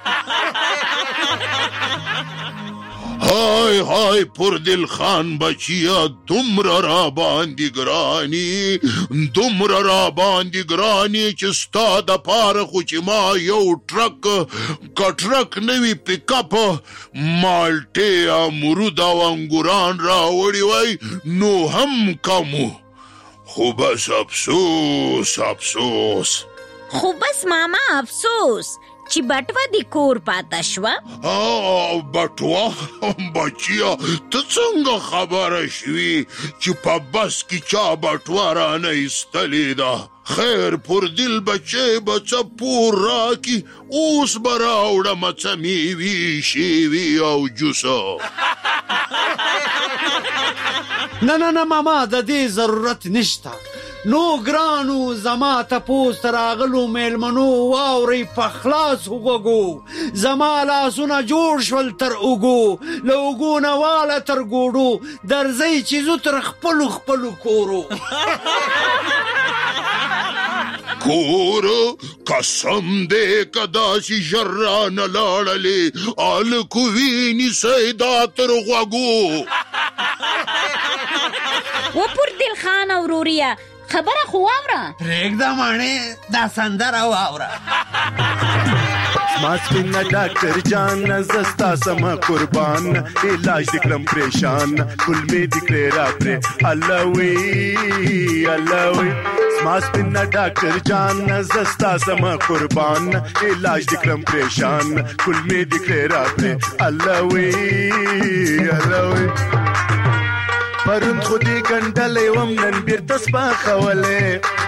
Speaker 21: های های پر دل خان بچیا دومره را باندې ګراني دومره را باندې ګراني چې ستا دپاره خو چې ما یو ټرک که ټرک نه وي پیکپ مالټې امرود او انګوران راوړي وای نو هم کم و. خو بس افسوس افسوس.
Speaker 22: خو بس ماما افسوس چې بټوه د کور پاته شوه.
Speaker 21: بټوه بچیا ته څنګه خبره شوي چې په بس کې چا بټوه رانه ایستلې ده. خیر پر دل بچې به څه پور راکړي اوس به راوړمه څه میوې شیوې او جوسه.
Speaker 4: نه نه نه ماما د دې ضرورت نشته. نو ګرانو زما تپوس تر راغلو میلمنو واورئ په خلاص غوږو زما لاسونه جوړ شول تر اوږو له اوږو نه واله تر ګوډو درځئ چې زو تر خپلو خپلو کورو
Speaker 21: کورو قسم دې که داسې ژر رانه لاړلې هلکو وینیسئ دا تر غوږو
Speaker 22: وپردل خان او وروريه خبره خو واوره
Speaker 4: پرېږده ماڼې دا سندره واوره
Speaker 6: زما سپینه ډاکټر جان زستا سمه قربان علاج دې کړم پریشان ګل مې دې کړې راپرې الله وی الله وی زما سپینه ډاکټر جان زستا سمه قربان علاج دې کړم پریشان ګل مې دې کړې راپرې الله وی الله وی پرون خو دې ګنډلې وم نن بیرته سپاخولې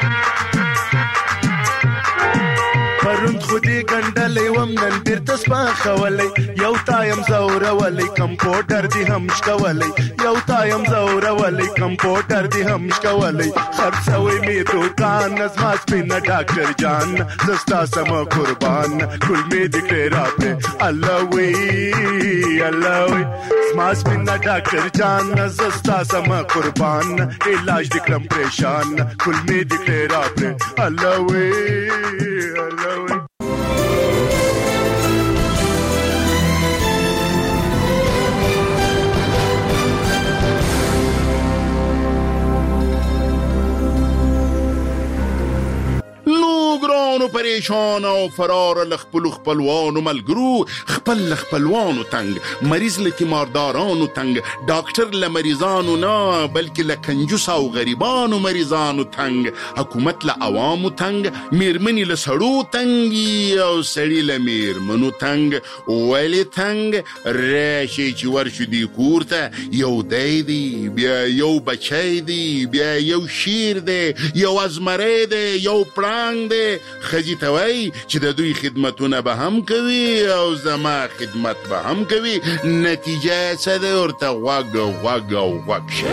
Speaker 6: پرون خو دې ګنډلې وم نن بیرته سپاخولې یو تایم زورولې کمپوټر دې هم شکولې یو تایم زورولې کمپوټر دې هم شکولې خرڅوي مې دوکان زما سپینه ډاکټر جان زستا سمه قربان ګل مې دې کړې راپرې الله وی الله وی زما سپینه ډاکټر جان زستا سمه قربان علاج دې کړم پریشان ګل مې دې کړې راپرې الله وی الله وی
Speaker 21: ګرانو پریشان او فرار له خپلو خپلوانو ملګرو خپل له خپلوانو تنګ مریض له تیماردارانو تنګ ډاکټر له مریضانو نه بلکې له کنجوس او غریبانو مریضانو تنګ حکومت له عوامو تنګ میرمنې له سړو تنګي او سړي له میرمنو تنګ ولې تنګ راشي چې ورشو دې کور ته یو دی دی بیا یو بچی دی بیا یو شیر دی یو ازمری دی یو پړانګ دی خځې ته وایي چې د دوی خدمتونه به هم کوي او زما خدمت به هم کوي نتیجه څه ده ورته غوږ غوږ او غوږ شه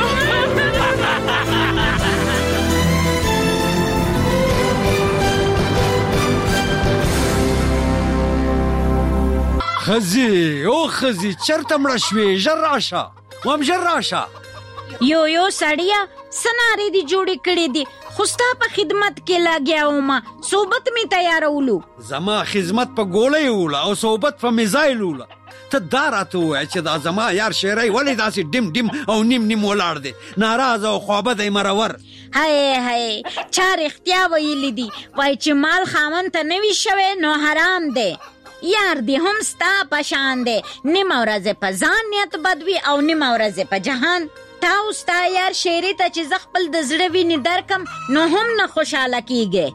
Speaker 4: ښځې او ښځې چېرته مړه شوې ژر راشه وام ژر راشه
Speaker 22: یو یو سړیه څه نارې دې جوړې کړې دي خو ستا په خدمت کې لګیا ومه صحبت مې تیارولو
Speaker 4: زما خدمت په ګولۍ وله او صحبت په میزایل وله ته دا راته ووایه چې دا زما یار شیری ولې داسې ډیم ډیم او نیم نیم ولاړ دی ناراض او خوابه دی مرور
Speaker 22: هی هی چا رښتیا ویلي دي وایي چې مال خاوند ته نه وي شوی نو حرام دی یار دی هم ستا په شان دی نیمه ورځې په ځان نیت بد وي او نیمه ورځې په جهان تا او ستا یار شیري ته چې زه خپل د زړه وینې درکم نو هم نه خوشحاله کیږې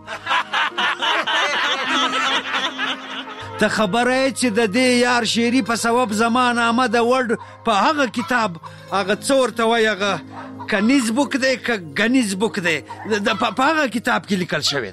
Speaker 4: ته خبره یې چې د دې یار شیري په سبب زما نامه د ورډ په هغه کتاب هغه څه ورته وایي هغه کنیز بوک دی که ګنیز بوک دی په هغه کتاب کې لیکل شوی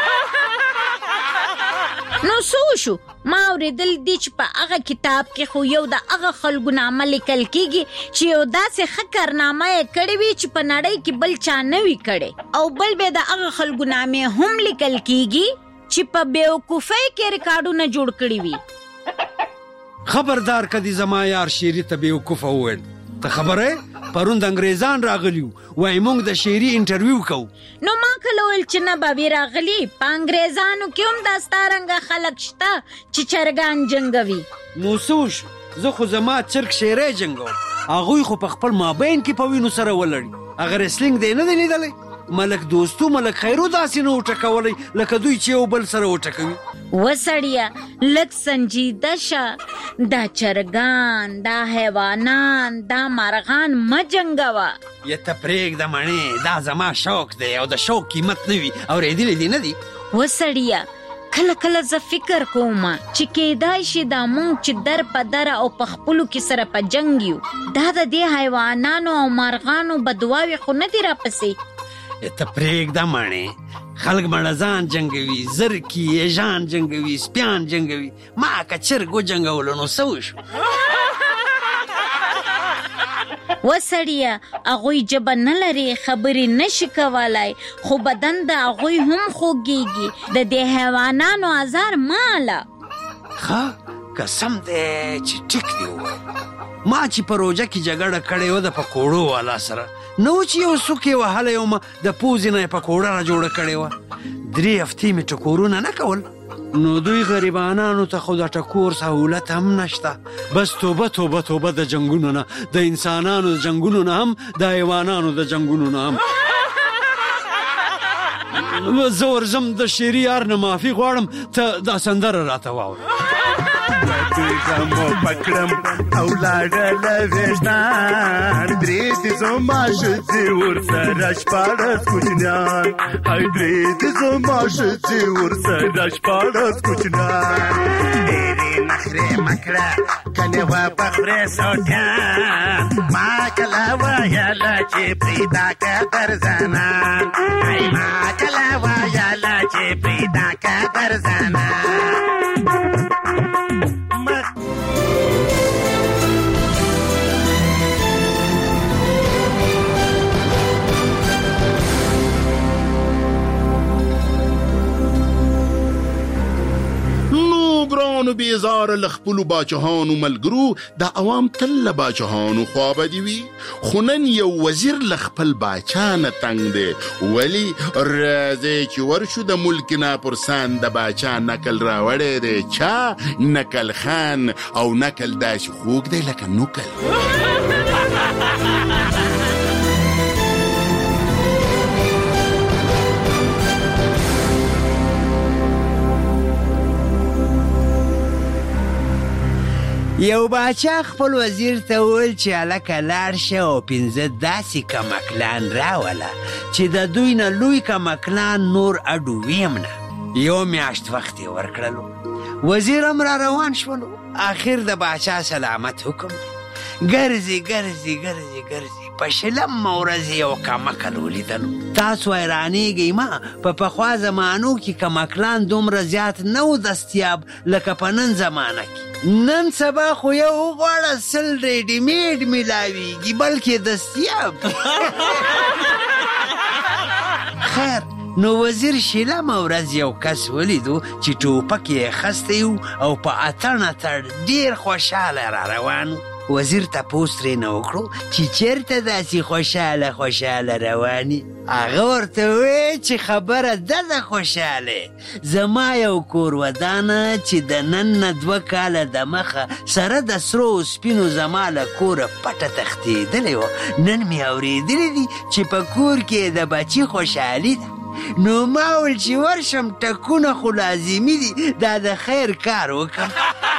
Speaker 22: نو څه وشو ما اورېدل دي چې په هغه کتاب کې خو یو د هغه خلکو نامه لیکل کیږي چې یو داسې ښه کارنامه یې کړې وي چې په نړۍ کې بل چا نه وي کړی او بل به د هغه خلکو نامې هم لیکل کیږي چې په بیوقوفۍ کې ریکارډونه جوړ کړي وي
Speaker 4: خبردار کدی زما یار شیري ته بیوقوفه وویل ته خبره پرون د انګریزان راغلیو وای موږ د شیري انټرویو کوو
Speaker 22: نو ما کله ویل چې نه به وي راغلي په انګریزانو کې هم دا ستا رنګه خلک شته چې چرګان جنګوي
Speaker 4: نو څه وشو زه خو زما چرګ شیری جنګوم هغوی خو په خپل مابین کې په وینو سره ولړي هغه ریسلینګ دی نه دی لیدلی ملک دوستو ملک خیرو داسې نه وټکولی لکه دوی چې یو بل سره وټکوي
Speaker 22: وسړیه لږ سنجیده شه دا چرګان دا حیوانان دا مرغان مه جنګوه
Speaker 4: یا ته پرېږده مڼې دا زما شوق دی او د شوق قیمت نه وي اورېدلی دی نه دي
Speaker 22: وسړیه کله کله زه فکر کوم چې کیدای شي دا مونږ چې در په در او په خپلو کې سره په جنګ یو دا د دې حیوانانو او مرغانو بدواوې خو نه دي راپسې
Speaker 4: ته پرېږده مڼې خلک مړه ځان جنګوي زرکي یژان جنګوي سپیان جنګوي ما که چرګ وجنګولو نو څه وشو
Speaker 22: وسړیه هغوی ژبه نه لري خبرې نشي کولی خو بدن د هغوی هم خوږیږي د دې حیوانانو ازار ماله
Speaker 4: ښه قسم دی چې ټیک دی ووایي ما چې په روژه کې جګړه کړې وه د پکوړو والا سره نه و چې یو څوک یې وهلی وم د پوزې نه یې پکوړه را جوړه کړې وه درې هفتې مې ټکورونه نه کول نو دوی غریبانانو ته خو د ټکور سهولت هم نشته بس توبه توبه توبه د جنګونو نه د انسانانو د جنګونو نه هم د حیوانانو د جنګونو نه هم زه ورځم د شعري یار نه معافي غواړم ته دا سندره راته واوره
Speaker 6: غمو پکړم او لاړل وېشتان درې دې زما شځې ورسره شپاړس کوچنیان هاي درې دې زما شځې ورسره شپاړس کوچنیان ډېرې نخرې مکړه کنه وا پخرې سوټیان ما کله وایله چې پریدا قدر زنان هاي ما کله وایله چې پریدا قدر زنان
Speaker 21: ګرانو بیزاره له خپلو باچهانو ملګرو د عوام تل له باچهانو خوابدي وي خو نن یو وزیر له خپل باچا نه تنګ دی ولې راځئ چې ورشو د ملک نه پر سان د باچا نکل راوړی دی چا نکل خان او نکل داسې خوږ دی لکه نوکل
Speaker 4: یو باچا خپل وزیر ته وویل چې هلکه لاړ شه او پنځه داسې کمکلان راوله چې د دوی نه لوی کمکلان نور اډو ویم نه یو میاشت وخت یې ورکړلو وزیر هم را روان شولو آخر د باچا سلامت حکم ګرځي ګرځي ګرځي ګرځي په شلم ورځ یو کمکل ولیدلو تاسو حیرانېږئ ما په پخوا زمانو کې کمکلان دومره زیات نه و دستیاب لکه په نن زمانه کې نن سبا خو یو غواړه سل ریډیمیډ میلاویږي بلکې دستیاب خیر نو وزیر شلمه ورځ یو کس ولیدو چې ټوپک یې اخیستی و او په اتڼ اتڼ ډېر خوشحاله را روان و وزیر تپوس ترېنه وکړو چې چېرته داسې خوشحاله خوشحاله رواني هغه ورته وویل چې خبره ده ده خوشحاله زما یو کور ودانه چې د نن نه دوه کاله د مخه سره د سرو سپینو زما له کوره پټه تښتېدلې وه نن مې اورېدلې دي چې په کور کې د بچي خوشحالي ده نو ما ویل چې ورشم ټکونه خو لازمي دي دا د خیر کار وکړم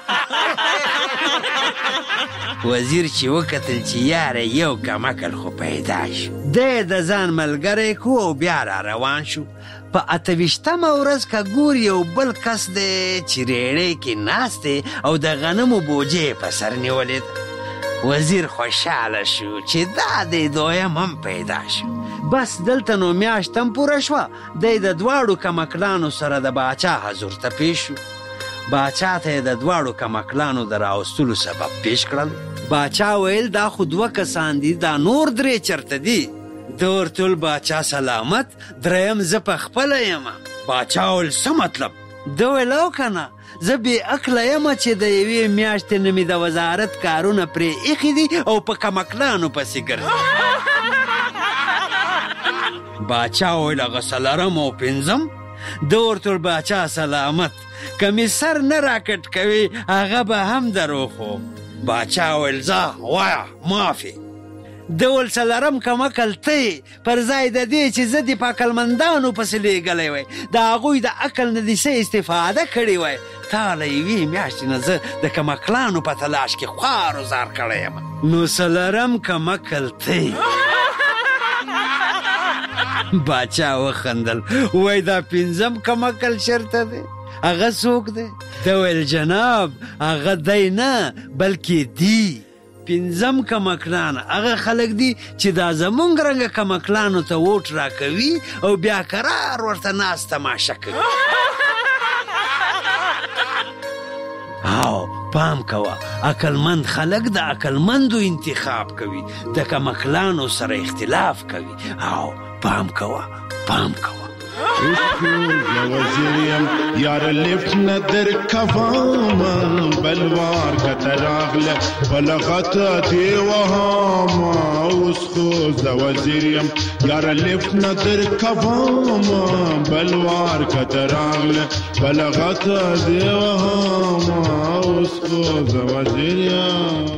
Speaker 4: وزیر چې وکتل چې یاره یو کمکل خو پیدا شو دی د ځان ملګری کو او بیا را روان شو په اته ویشتمه ورځ که ګور یو بل کس دی چې ریړۍ کې ناست دی او د غنمو بوجې په سر نیولې ده وزیر خوشحاله شو چې دا دی دویم هم پیدا شو بس دلته نو میاشت هم پوره شوه دی د دواړو کمکلانو سره د باچا حضور ته پیش شو باچا ته یې د دواړو کمکلانو د راوستلو سبب پیش کړل باچا ویل دا خو دوه کسان دي دا نور درې چرته دي ده ورته ویل باچا سلامت دریم زه په خپله یم باچا ویل څه مطلب ده ویل او که نه زه بې عقله یم چې د یوې میاشتې نه مې د وزارت کارونه پرې ایښي دي او په کمکلانو پسې ګرځي باچا ویل هغه څلرم او پنځم ده ورته ویل باچا سلامت که مې سر نه راکټ کوي هغه به هم دروخو باچا ویل ځه وایه معافي ده ویل څلرم کمکل ته پر ځای د دې چې زه د عقلمندانو پسې لیږلی وی د هغوی د عقل نه دې څه استفاده کړې وی تا له یوې میاشتې نه زه د کمکلانو په تلاش کې خوار و زار کړی یم نو څلرم کمکل ته باچا وخندل وای دا پنځم کمکل شرطه دی هغه څوک دی ده ویل جناب هغه دی نه بلکې دی پنځم کمکلان هغه خلک دي چې دا زمونږ رنګه کمکلانو ته ووټ راکوي او بیا قرار ورته ناست تماشه کوي او پام کوه عقلمند خلک د عقلمندو انتخاب کوي د کمکلانو سره اختلاف کوي او پام کوه پام کوه
Speaker 6: وزیریم یار لیفت ندر کفاما بلوار کتراغل بلغت دیوهاما اسخو زوزیریم یار لیفت ندر کفاما بلوار کتراغل بلغت دیوهاما اسخو زوزیریم